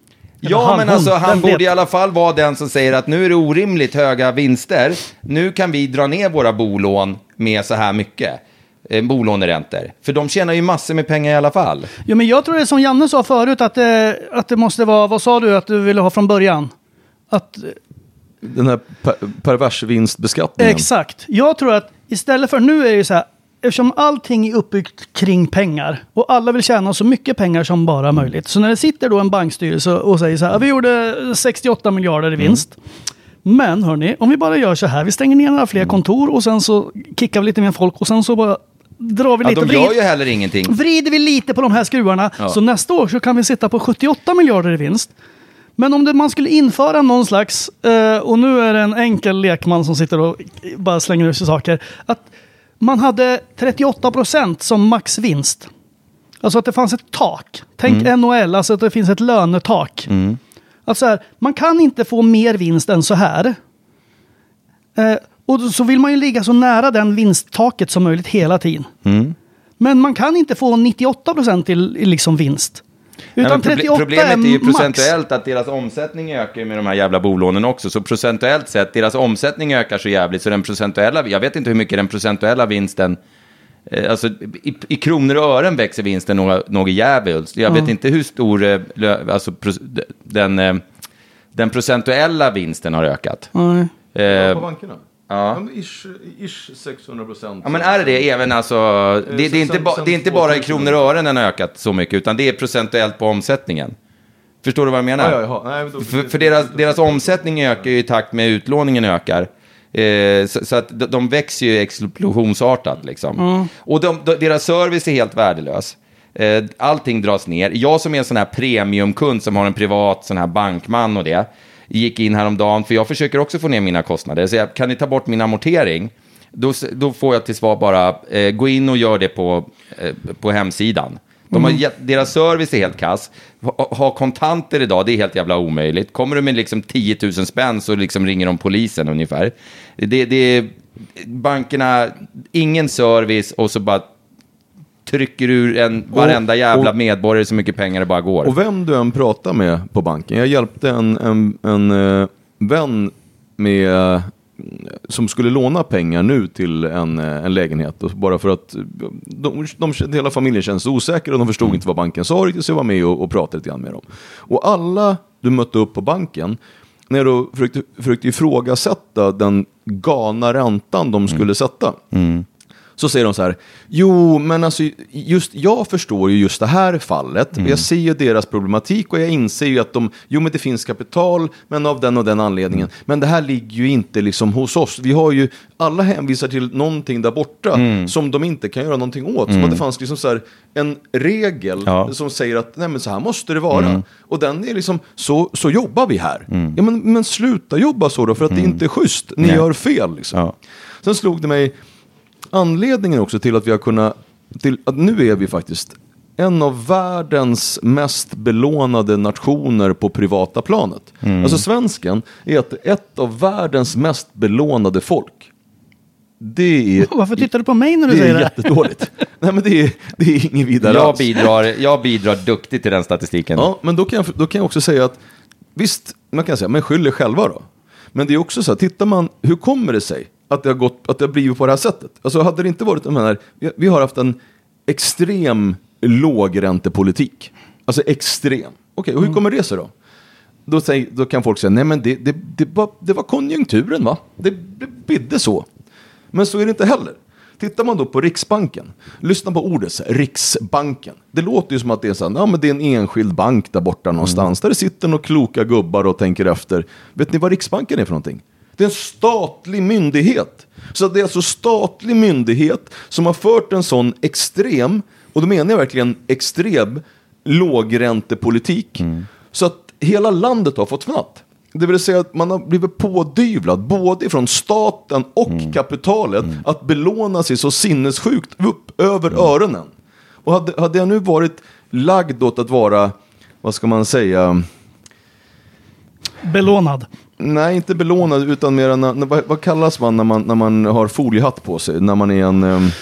F: Ja, men alltså han borde i alla fall vara den som säger att nu är det orimligt höga vinster. Nu kan vi dra ner våra bolån med så här mycket bolåneräntor. För de tjänar ju massor med pengar i alla fall.
H: Ja, men jag tror det är som Janne sa förut att det måste vara, vad sa du att du ville ha från början? Att
G: den här pervers vinstbeskattningen.
H: Exakt. Jag tror att istället för nu är det så här, eftersom allting är uppbyggt kring pengar och alla vill tjäna så mycket pengar som bara möjligt. Så när det sitter då en bankstyrelse och säger så här, vi gjorde 68 miljarder i vinst. Men hörni, om vi bara gör så här, vi stänger ner några fler kontor och sen så kickar vi lite mer folk och sen så bara drar vi lite.
F: De gör ju heller ingenting.
H: Vrider vi lite på de här skruvarna så nästa år så kan vi sitta på 78 miljarder i vinst. Men om man skulle införa någon slags, och nu är det en enkel lekman som sitter och bara slänger ut sig saker, att man hade 38% som maxvinst. Alltså att det fanns ett tak. Tänk NHL, alltså att det finns ett lönetak. Alltså här, man kan inte få mer vinst än så här. Och så vill man ju ligga så nära den vinsttaket som möjligt hela tiden. Men man kan inte få 98% till liksom vinst. Utan 38
F: problemet är ju procentuellt att deras omsättning ökar med de här jävla bolånen också. Så procentuellt sett, deras omsättning ökar så jävligt. Så den procentuella, jag vet inte hur mycket den procentuella vinsten, alltså i kronor och ören växer vinsten något jävligt. Jag vet inte hur stor alltså, den procentuella vinsten har ökat.
G: På bankerna?
F: Ja.
G: Ish 600%.
F: Ja, men är det även alltså, det är inte bara i kronor och ören den har ökat så mycket, utan det är procentuellt på omsättningen. Förstår du vad jag menar?
G: Ja. Nej,
F: för deras omsättning ökar ju i takt med utlåningen ökar. Så att de växer ju explosionsartat liksom. Och deras service är helt värdelös. Allting dras ner. Jag som är en sån här premiumkund som har en privat sån här bankman och det, gick in häromdagen, för jag försöker också få ner mina kostnader. Så kan ni ta bort min amortering? Då får jag till svar bara, gå in och gör det på hemsidan. Deras service är helt kass. Ha kontanter idag, det är helt jävla omöjligt. Kommer du med liksom 10 000 spänn så liksom ringer de polisen ungefär. Det är bankerna, ingen service och så bara trycker ur varenda jävla medborgare så mycket pengar det bara går.
G: Och vem du än pratar med på banken. Jag hjälpte en vän med som skulle låna pengar nu till en lägenhet. Och bara för att hela familjen känns osäker och de förstod inte vad banken sa riktigt, så jag var med och pratade lite grann med dem. Och alla du mötte upp på banken, när du försökte ifrågasätta den galna räntan de skulle sätta, Så säger de så här, jo men alltså just, jag förstår ju just det här fallet. Jag ser ju deras problematik och jag inser ju att men det finns kapital, men av den och den anledningen. Men det här ligger ju inte liksom hos oss. Vi har ju, alla hänvisar till någonting där borta som de inte kan göra någonting åt. Som att det fanns liksom så här en regel som säger att nej men så här måste det vara. Och den är liksom, så jobbar vi här. Ja men sluta jobba så då, för att det inte är schysst. Ni gör fel liksom. Ja. Sen slog det mig anledningen också till att vi har kunnat, till att nu är vi faktiskt en av världens mest belånade nationer på privata planet. Alltså svensken är ett av världens mest belånade folk. Det är,
H: varför tittar du på mig när du säger det?
G: Det är jättedåligt. Nej men det är ingen vidare.
F: Jag bidrar duktigt till den statistiken.
G: Ja, men då kan jag också säga att visst, man kan säga, men skyller själva då. Men det är också så här, tittar man, hur kommer det sig att det har blivit på det här sättet? Alltså hade det inte varit vi har haft en extrem lågräntepolitik. Alltså extrem. Okej, och hur kommer det sig då? Då kan folk säga, nej men det var konjunkturen va? Det bidde så. Men så är det inte heller. Tittar man då på Riksbanken, lyssna på ordet Riksbanken. Det låter ju som att det är så här, ja men det är en enskild bank där borta någonstans där det sitter några kloka gubbar och tänker efter. Vet ni vad Riksbanken är för någonting? Det är en statlig myndighet. Så det är alltså statlig myndighet som har fört en sån extrem, och då menar jag verkligen extrem, lågräntepolitik. Så att hela landet har fått fnatt. Det vill säga att man har blivit pådyvlad både från staten och kapitalet att belåna sig så sinnessjukt upp över öronen. Och hade jag nu varit lagd åt att vara, vad ska man säga,
H: belånad? Nej,
G: inte belånad utan mer vad kallas man när man har foliehatt på sig, när man är en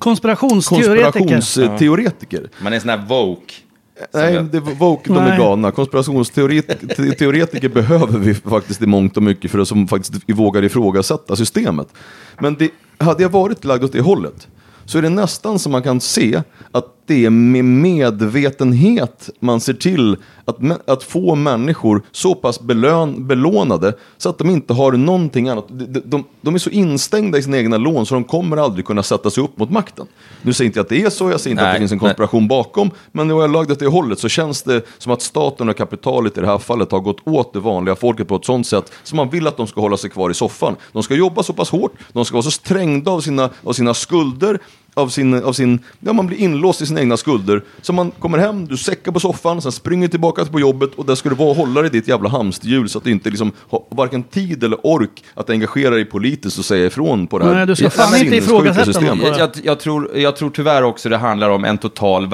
G: konspirationsteoretiker.
F: Man är en sån här woke.
G: Nej, det var woke, de är galna. Konspirationsteoretiker behöver vi faktiskt i mångt och mycket för att som faktiskt vågar ifrågasätta systemet. Men hade jag varit lagd åt det hållet så är det nästan som man kan se att det är med medvetenhet man ser till att få människor så pass belånade så att de inte har någonting annat. De är så instängda i sina egna lån så de kommer aldrig kunna sätta sig upp mot makten. Nu säger inte jag att det är så, jag säger inte att det finns en konspiration bakom, men när jag lagd åt det hållet så känns det som att staten och kapitalet i det här fallet har gått åt det vanliga folket på ett sånt sätt som man vill att de ska hålla sig kvar i soffan. De ska jobba så pass hårt, de ska vara så strängda av sina skulder, man blir inlåst i sina egna skulder. Så man kommer hem, du säckar på soffan, sen springer tillbaka på jobbet och där ska du vara och hålla dig i ditt jävla hamsterhjul så att du inte liksom har varken tid eller ork att engagera dig politiskt och säga ifrån på det här.
H: Nej, du ska fan inte ifrågasätta.
F: Jag tror tyvärr också det handlar om en total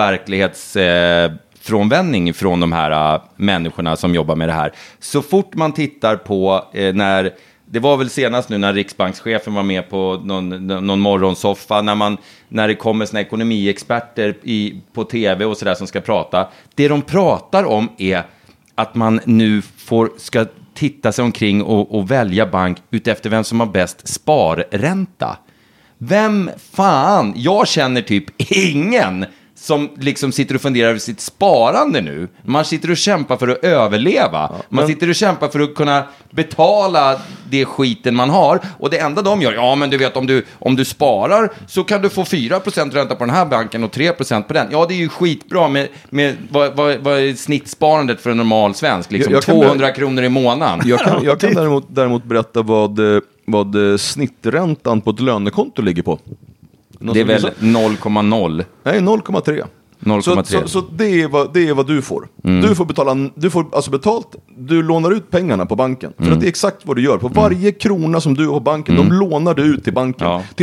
F: verklighetsfrånvändning från de här människorna som jobbar med det här. Så fort man tittar på när det var väl senast nu när riksbankschefen var med på någon morgonsoffa när det kommer såna ekonomiexperter på tv och sådär som ska prata. Det de pratar om är att man nu ska titta sig omkring och välja bank utefter vem som har bäst sparränta. Vem fan? Jag känner typ ingen som liksom sitter och funderar över sitt sparande nu. Man sitter och kämpar för att överleva. Man sitter och kämpar för att kunna betala det skiten man har. Och det enda de gör, ja men du vet om du sparar så kan du få 4% ränta på den här banken och 3% på den. Ja det är ju skitbra med vad är snittsparandet för en normal svensk? Liksom 200 kronor i månaden.
G: Jag kan däremot berätta vad snitträntan på ett lönekonto ligger på.
F: Det är väl 0,0.
G: Nej, 0,3. 0,3. Så det är vad du får. Du får alltså betalt. Du lånar ut pengarna på banken. För att det är exakt vad du gör. På varje krona som du har på banken, de lånar du ut till banken. Till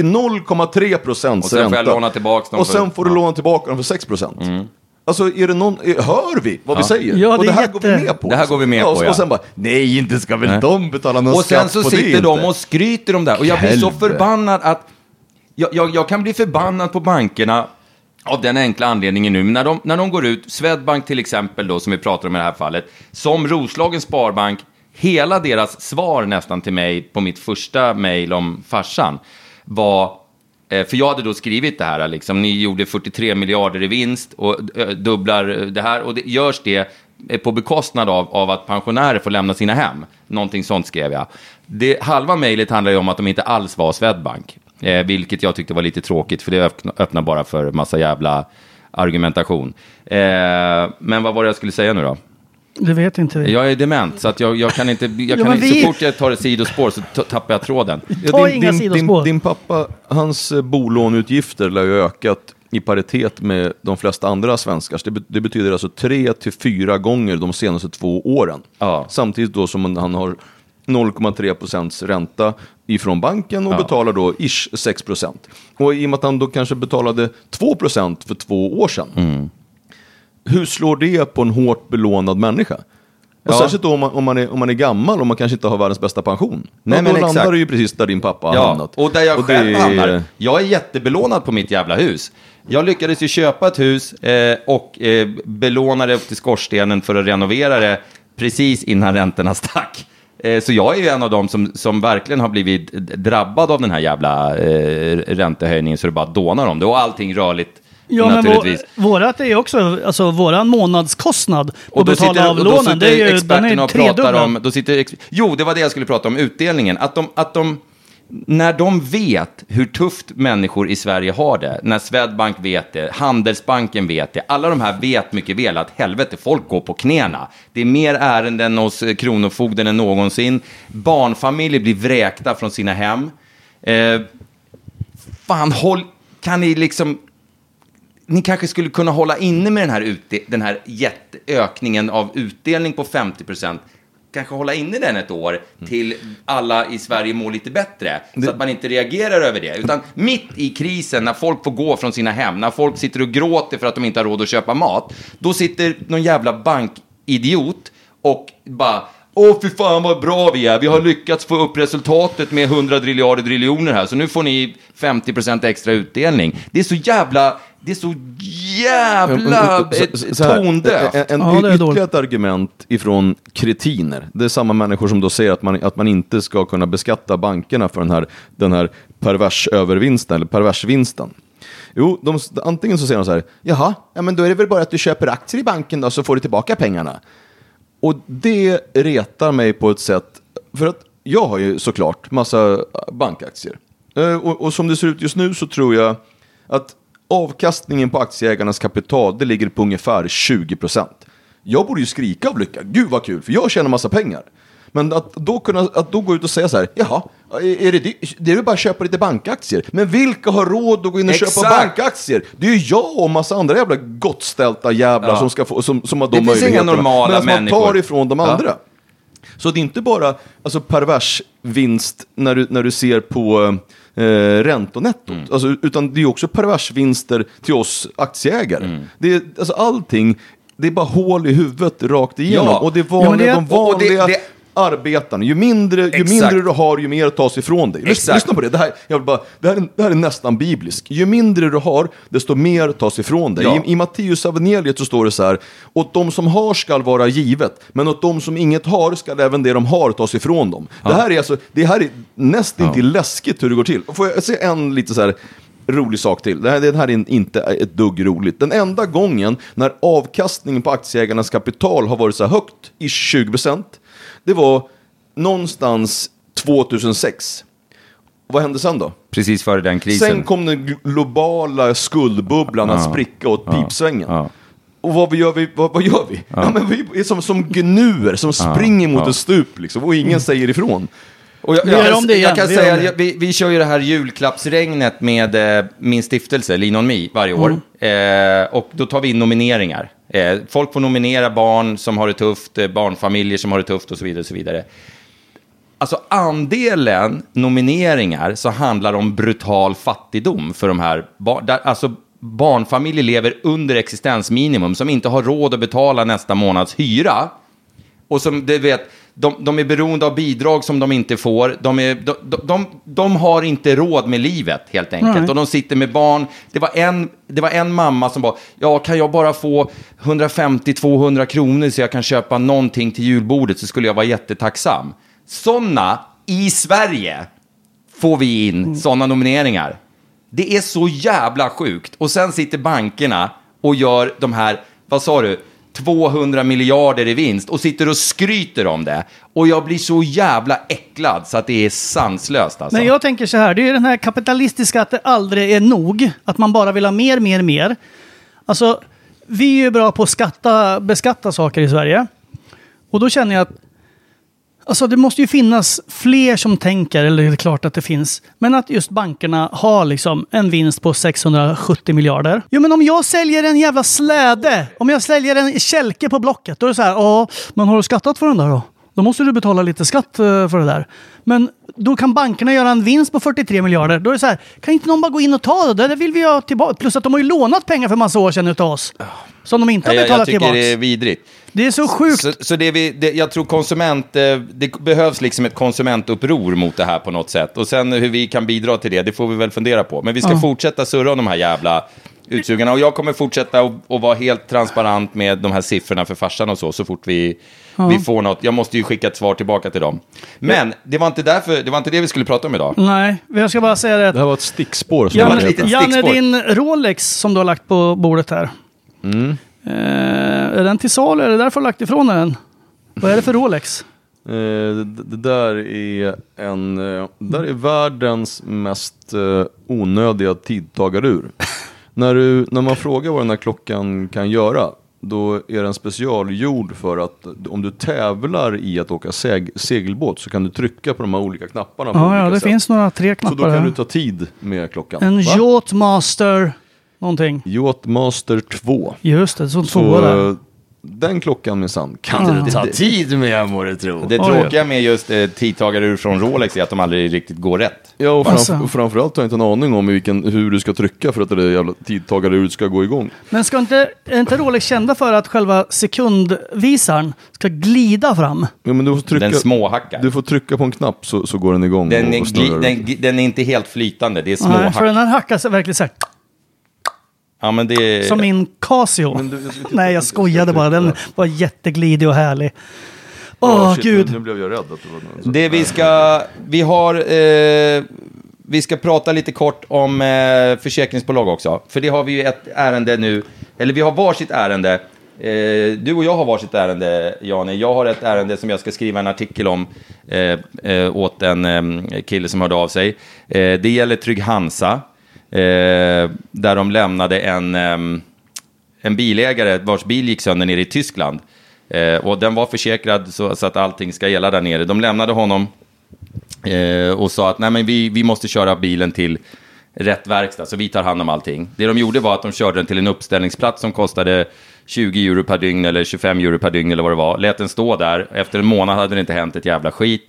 G: 0,3%
F: och sen får jag låna tillbaka dem.
G: Och sen får du låna tillbaka dem för 6%. Alltså är det hör vi vad vi säger?
H: Ja,
G: och det här går vi med på.
F: Det här går vi med på,
G: Och sen bara, nej inte ska väl de betala någon skatt på det.
F: Och sen så sitter de och skryter om det. Och jag blir så förbannad att jag kan bli förbannad på bankerna av den enkla anledningen nu. När de går ut, Swedbank till exempel då, som vi pratar om i det här fallet, som Roslagens Sparbank, hela deras svar nästan till mig på mitt första mejl om farsan var, för jag hade då skrivit det här liksom, ni gjorde 43 miljarder i vinst och dubblar det här, och det görs det på bekostnad av att pensionärer får lämna sina hem. Någonting sånt skrev jag. Halva mejlet handlar ju om att de inte alls var Swedbank. Vilket jag tyckte var lite tråkigt, för det öppnar bara för massa jävla argumentation. Men vad var det jag skulle säga nu då?
H: Det vet inte vi.
F: Jag är dement, så att jag kan inte... Så fort jag tar ett sidospår så tappar jag tråden.
G: Din pappa, hans bolåneutgifter lär ju ökat i paritet med de flesta andra svenskars. Det betyder alltså 3-4 gånger de senaste 2 åren. Ja. Samtidigt då som han har 0,3% ränta ifrån banken och betalar då ish 6%. Och i och med att han då kanske betalade 2% för 2 år sedan. Hur slår det på en hårt belånad människa? Och särskilt då om man är gammal och man kanske inte har världens bästa pension. Nej, men då landar du ju precis där din pappa har hamnat.
F: Och där jag själv hamnar. Jag är jättebelånad på mitt jävla hus. Jag lyckades ju köpa ett hus och belåna det upp till skorstenen för att renovera det precis innan räntorna stack. Så jag är ju en av dem som verkligen har blivit drabbad av den här jävla räntehöjningen, så det bara dånar om det. Och allting rörligt.
H: Ja, men vårat är ju också, alltså våran månadskostnad och betala av lånen, det är ju, den är tredubblad.
F: Jo, det var det jag skulle prata om, utdelningen. Att de när de vet hur tufft människor i Sverige har det, när Swedbank vet det, Handelsbanken vet det, alla de här vet mycket väl att helvete, folk går på knäna. Det är mer ärenden hos Kronofogden än någonsin. Barnfamiljer blir vräkta från sina hem. Kan ni liksom... Ni kanske skulle kunna hålla inne med den här jätteökningen av utdelning på 50%. Kanske hålla inne den ett år till alla i Sverige mår lite bättre. Så att man inte reagerar över det. Utan mitt i krisen, när folk får gå från sina hem, när folk sitter och gråter för att de inte har råd att köpa mat, då sitter någon jävla bankidiot och bara... Fy fan vad bra vi är. Vi har lyckats få upp resultatet med 100 triljoner här. Så nu får ni 50% extra utdelning. Det är så jävla tondöft.
G: Ytterligare ett argument ifrån kretiner. Det är samma människor som då säger att man inte ska kunna beskatta bankerna för den här perversövervinsten eller perversvinsten. Jo, antingen så säger de så här: jaha, men då är det väl bara att du köper aktier i banken då, så får du tillbaka pengarna. Och det retar mig på ett sätt, för att jag har ju såklart massa bankaktier. Och som det ser ut just nu så tror jag att avkastningen på aktieägarnas kapital, det ligger på ungefär 20%. Jag borde ju skrika av lycka. Gud vad kul, för jag tjänar massa pengar. Men att då gå ut och säga så här: jaha, det är ju bara att köpa lite bankaktier. Men vilka har råd att gå in och köpa bankaktier? Det är ju jag och massa andra jävla gottställta jävlar som ska få, som har de möjligheterna. Det finns inga normala människor. Man tar ifrån de andra. Så det är inte bara alltså pervers vinst när du ser på räntonettot. Alltså, utan det är också pervers vinster till oss aktieägare. Det är, alltså allting, det är bara hål i huvudet rakt igenom. Ja. Och det är de vanliga arbetarna. Ju mindre du har, ju mer tas ifrån dig. Lyssna på det. Det här är nästan bibliskt. Ju mindre du har, desto mer tas ifrån dig. Ja. I Matteus evangeliet så står det så här: åt de som har skall vara givet, men åt de som inget har skall även det de har tas ifrån dem. Ja. Det här är nästan inte läskigt hur det går till. Får jag se en lite så här rolig sak till. Det här är inte ett dugg roligt. Den enda gången när avkastningen på aktieägarnas kapital har varit så här högt i 20%, det var någonstans 2006. Och vad hände sen då?
F: Precis före den krisen.
G: Sen kom den globala skuldbubblan att spricka åt pipsvängen. Och vad gör vi? Ja, men vi är som gnuer som springer mot ett stup liksom, och ingen säger ifrån.
F: Och jag kan säga att vi kör ju det här julklappsregnet med min stiftelse Lean On Me varje år. Och då tar vi in nomineringar. Folk får nominera barn som har det tufft, barnfamiljer som har det tufft och så vidare och så vidare. Alltså andelen nomineringar så handlar om brutal fattigdom för de här alltså barnfamiljer lever under existensminimum, som inte har råd att betala nästa månads hyra. Och som du vet, de är beroende av bidrag som de inte får. De har inte råd med livet helt enkelt. Nej. Och de sitter med barn. Det var en mamma som bara: ja, kan jag bara få 150-200 kronor så jag kan köpa någonting till julbordet, så skulle jag vara jättetacksam. Såna i Sverige får vi in såna nomineringar. Det är så jävla sjukt. Och sen sitter bankerna och gör de här, vad sa du, 200 miljarder i vinst och sitter och skryter om det. Och jag blir så jävla äcklad så att det är sanslöst alltså.
H: Men jag tänker så här, det är den här kapitalistiska att det aldrig är nog. Att man bara vill ha mer. Alltså, vi är ju bra på att beskatta saker i Sverige. Och då känner jag att alltså det måste ju finnas fler som tänker, eller det är klart att det finns, men att just bankerna har liksom en vinst på 670 miljarder. Jo, men om jag säljer en jävla släde, om jag säljer en kälke på Blocket, då är det så här, ja, men har du skattat för den där då? Då måste du betala lite skatt för det där. Men då kan bankerna göra en vinst på 43 miljarder. Då är det så här, kan inte någon bara gå in och ta det? Det vill vi ha tillbaka. Plus att de har ju lånat pengar för massa år sedan utav oss. Som de inte har betalat tillbaka.
F: Jag tycker det är vidrigt.
H: Det är så sjukt.
F: Så jag tror det behövs liksom ett konsumentuppror mot det här på något sätt. Och sen hur vi kan bidra till det får vi väl fundera på. Men vi ska fortsätta surra om de här jävla utsugarna. Och jag kommer fortsätta att vara helt transparent med de här siffrorna för farsan och så fort vi får något. Jag måste ju skicka ett svar tillbaka till dem. Men det var inte det vi skulle prata om idag.
H: Nej, jag ska bara säga det.
G: Det här var ett stickspår.
H: Janne, din Rolex som du har lagt på bordet här. Är den till salu? Är det därför du har lagt ifrån den? Vad är det för Rolex?
G: Det där är världens mest onödiga tidtagarur. När man frågar vad den här klockan kan göra, då är den specialgjord för att om du tävlar i att åka segelbåt så kan du trycka på de här olika knapparna.
H: Ja, det finns några 3 knappar.
G: Så då kan du ta tid med klockan.
H: En Yachtmaster någonting.
G: Yachtmaster 2.
H: Just det, så 2 där.
G: Den klockan minsann kan du ta tid med, må du tro.
F: Det tråkiga med just tidtagarur från Rolex är att de aldrig riktigt går rätt.
G: Ja, och framförallt har jag inte en aning om hur du ska trycka för att det jävla tidtagaruret ska gå igång.
H: Men är inte Rolex kända för att själva sekundvisaren ska glida fram?
G: Ja, men du får trycka,
F: den småhackar.
G: Du får trycka på en knapp så går den igång.
F: Den är inte helt flytande, det är småhack.
H: Nej, för den här hackar sig verkligen så här.
F: Ja, men det...
H: Som min Casio. Nej, jag skojade bara. Den var jätteglidig och härlig. Gud.
G: Nu blev jag rädd att
F: det vi ska prata lite kort om försäkringsbolag också. För det har vi ju ett ärende nu. Eller vi har varsitt ärende. Du och jag har varsitt ärende, Janne. Jag har ett ärende som jag ska skriva en artikel om åt en kille som hörde av sig. Det gäller Trygg Hansa. Där de lämnade en bilägare vars bil gick sönder nere i Tyskland. Och den var försäkrad så att allting ska gälla där nere. De lämnade honom och sa att nej, men vi måste köra bilen till rätt verkstad, så vi tar hand om allting. Det de gjorde var att de körde den till en uppställningsplats som kostade 20 euro per dygn eller 25 euro per dygn eller vad det var. Lät den stå där. Efter en månad hade det inte hänt ett jävla skit.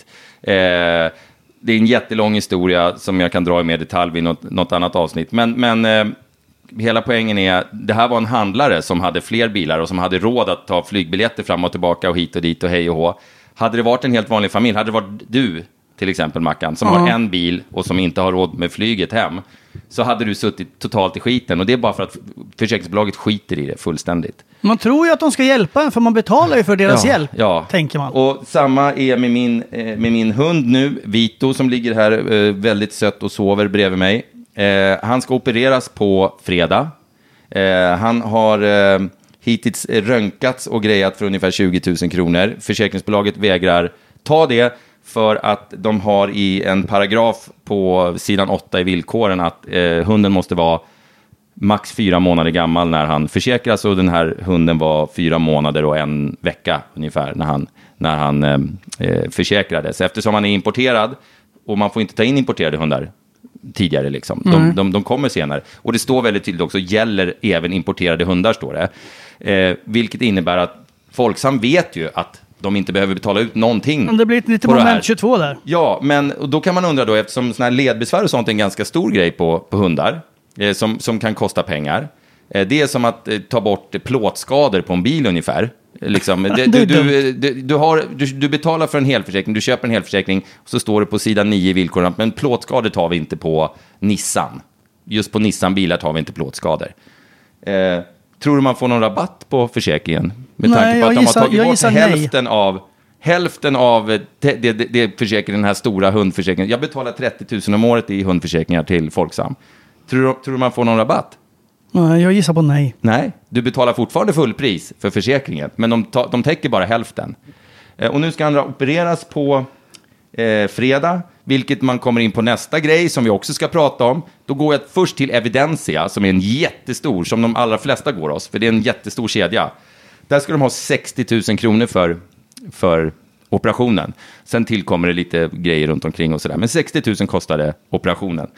F: Det är en jättelång historia som jag kan dra i mer detalj vid något annat avsnitt. Men hela poängen är, det här var en handlare som hade fler bilar och som hade råd att ta flygbiljetter fram och tillbaka och hit och dit och hej och hå. Hade det varit en helt vanlig familj, hade det varit du till exempel, Mackan, som har en bil och som inte har råd med flyget hem, så hade du suttit totalt i skiten. Och det är bara för att försäkringsbolaget skiter i det fullständigt. Man tror ju att de ska hjälpa en, för man betalar ju för deras hjälp, tänker man. Och samma är med min hund nu, Vito, som ligger här väldigt sött och sover bredvid mig. Han ska opereras på fredag. Han har hittills rönkats och grejat för ungefär 20 000 kronor. Försäkringsbolaget vägrar ta det, för att de har i en paragraf på sidan 8 i villkoren att hunden måste vara max 4 månader gammal när han försäkras. Och den här hunden var 4 månader och 1 vecka ungefär när han försäkrades. Eftersom han är importerad, och man får inte ta in importerade hundar tidigare liksom. De kommer senare. Och det står väldigt tydligt också, gäller även importerade hundar, står det. Vilket innebär att Folksam vet ju att de inte behöver betala ut någonting. Men det blir lite moment 22 där. Ja, men då kan man undra då, eftersom såna här ledbesvär och sånt är en ganska stor grej på hundar, som kan kosta pengar. Det är som att ta bort plåtskador på en bil ungefär. Liksom, du betalar för en helförsäkring, du köper en helförsäkring, och så står det på sidan 9 i villkoren, men plåtskador tar vi inte på Nissan. Just på Nissan-bilar tar vi inte plåtskador. Tror du man får någon rabatt på försäkringen? Med tanke på att de har tagit bort hälften av det försäkringen, den här stora hundförsäkringen. Jag betalar 30 000 om året i hundförsäkringar till Folksam. Tror du man får någon rabatt?
H: Jag gissar på nej.
F: Nej, du betalar fortfarande fullpris för försäkringen. Men de täcker bara hälften. Och nu ska han opereras på fredag. Vilket man kommer in på nästa grej som vi också ska prata om. Då går jag först till Evidensia som är en jättestor, som de allra flesta går hos. För det är en jättestor kedja. Där ska de ha 60 000 kronor för operationen. Sen tillkommer det lite grejer runt omkring och sådär. Men 60 000 kostade operationen.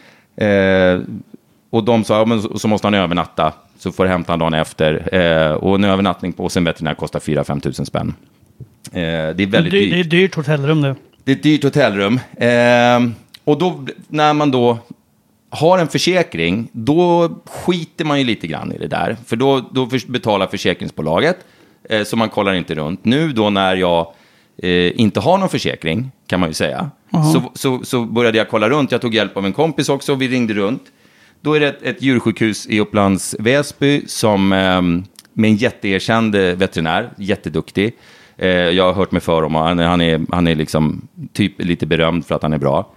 F: Och de sa, ja, men så måste han övernatta. Så får hämta han dagen efter. Och en övernattning på sin veterinär kostar 4-5 000 spänn. Det är väldigt dyrt.
H: Det är dyrt hotellrum det.
F: Det är ett dyrt hotellrum. Och då, när man då har en försäkring, då skiter man ju lite grann i det där. För då betalar försäkringsbolaget. Så man kollar inte runt. Nu då när jag inte har någon försäkring, kan man ju säga. Så började jag kolla runt. Jag tog hjälp av en kompis också. Vi ringde runt. Då är det ett djursjukhus i Upplands Väsby som med en jätteerkänd veterinär, jätteduktig. Jag har hört mig för om han är liksom typ lite berömd för att han är bra.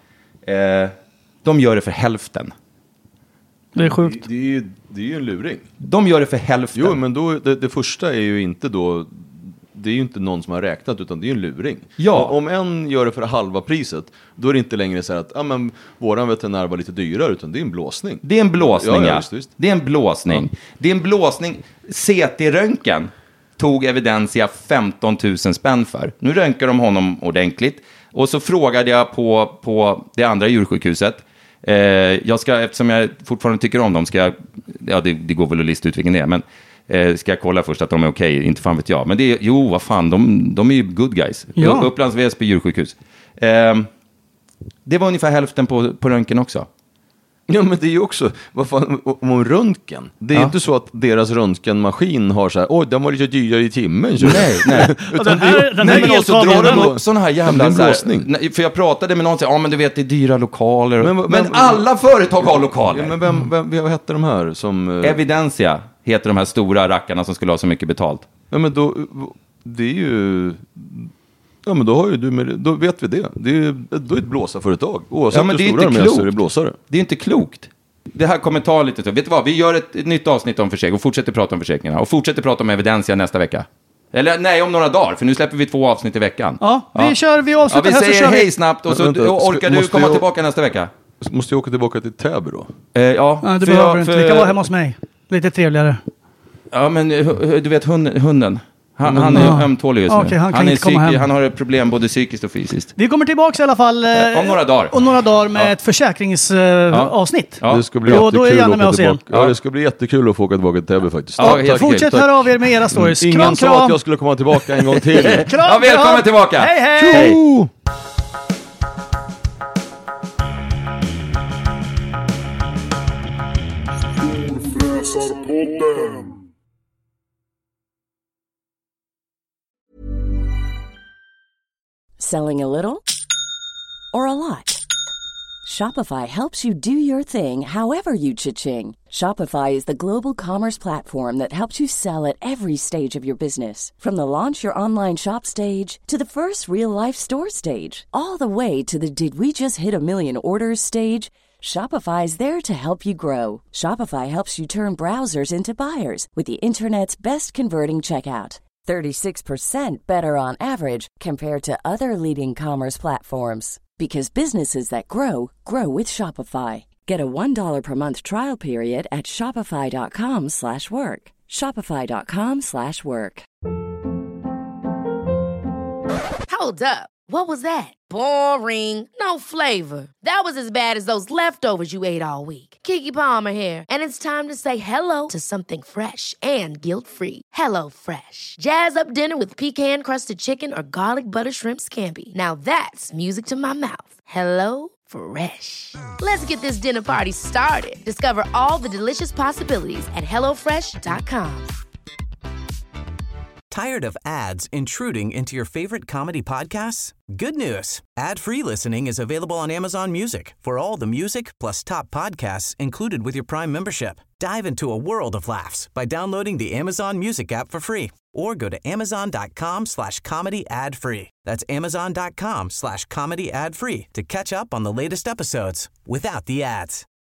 F: De gör det för hälften.
H: Det är sjukt.
G: Det är ju en luring.
F: De gör det för hälften.
G: Jo, men då, det första är ju inte då... Det är ju inte någon som har räknat, utan det är ju en luring.
F: Ja.
G: Om en gör det för halva priset, då är det inte längre så här att men våran veterinär var lite dyrare, utan det är en blåsning.
F: Det är en blåsning, ja.
G: Just.
F: Det är en blåsning. Ja. Det är en blåsning. CT-röntgen tog Evidensia 15 000 spänn för. Nu röntgar de honom ordentligt. Och så frågade jag på det andra djursjukhuset. Eftersom jag fortfarande tycker om dem, det går väl att lista ut vilken det är, men ska jag kolla först att de är okej, inte fan vet jag. Men det är, vad fan, de är ju good guys.
H: Ja.
F: Upplands Väsby djursjukhus. Det var ungefär hälften på röntgen också.
G: Ja, men det är ju också, vad fan, om röntgen. Det är ju inte så att deras röntgenmaskin har så här, den var lite dyrare i timmen. Så.
F: Nej.
H: Den här
F: så drar de upp sådana här jävla blåsning. För jag pratade med någon som sa, men du vet, det är dyra lokaler. Men alla företag har lokaler.
G: Ja, men vad hette de här som...
F: Evidensia heter de här stora rackarna som skulle ha så mycket betalt.
G: Ja, men då, det är ju... Ja, men då har ju då vet vi det. Det är ju då är ett blåsarföretag. Oavsett
F: men
G: hur stora de är så är det blåsare.
F: Det är inte klokt. Det här kommer ta lite så. Vet du vad? Vi gör ett nytt avsnitt om försäkring och fortsätter prata om försäkringarna. Och fortsätter prata om Evidensia nästa vecka. Eller nej, om några dagar. För nu släpper vi 2 avsnitt i veckan.
H: Ja, vi avslutar
F: vi
H: här,
F: säger hej snabbt. Och så orkar du komma tillbaka nästa vecka?
G: Måste jag åka tillbaka till Täby då?
H: Ja, du behöver inte. Vi kan vara hemma hos mig. Lite trevligare.
F: Ja, men du vet hunden. Han är ömtålig just nu.
H: Okay,
F: han har ett problem både psykiskt och fysiskt.
H: Vi kommer tillbaka i alla fall
F: om några dagar.
H: Om några dagar med ett försäkringsavsnitt.
G: Det ska bli
H: då är Janne med oss igen.
G: Ja, det ska bli jättekul att få åka tillbaka till Täby faktiskt.
H: Fortsätt höra av er med era stories.
G: Ingen sa att jag skulle komma tillbaka en gång till.
F: Välkommen tillbaka.
H: Hej.
E: Selling a little or a lot? Shopify helps you do your thing however you cha-ching. Shopify is the global commerce platform that helps you sell at every stage of your business. From the launch your online shop stage to the first real-life store stage, all the way to the did we just hit a million orders stage. Shopify is there to help you grow. Shopify helps you turn browsers into buyers with the internet's best converting checkout. 36% better on average compared to other leading commerce platforms. Because businesses that grow, grow with Shopify. Get a $1 per month trial period at shopify.com/work. Shopify.com/work.
D: Hold up. What was that? Boring. No flavor. That was as bad as those leftovers you ate all week. Keke Palmer here, and it's time to say hello to something fresh and guilt-free. Hello Fresh. Jazz up dinner with pecan-crusted chicken or garlic butter shrimp scampi. Now that's music to my mouth. Hello Fresh. Let's get this dinner party started. Discover all the delicious possibilities at hellofresh.com.
K: Tired of ads intruding into your favorite comedy podcasts? Good news. Ad-free listening is available on Amazon Music for all the music plus top podcasts included with your Prime membership. Dive into a world of laughs by downloading the Amazon Music app for free or go to amazon.com/comedy ad-free. That's amazon.com/comedy ad-free to catch up on the latest episodes without the ads.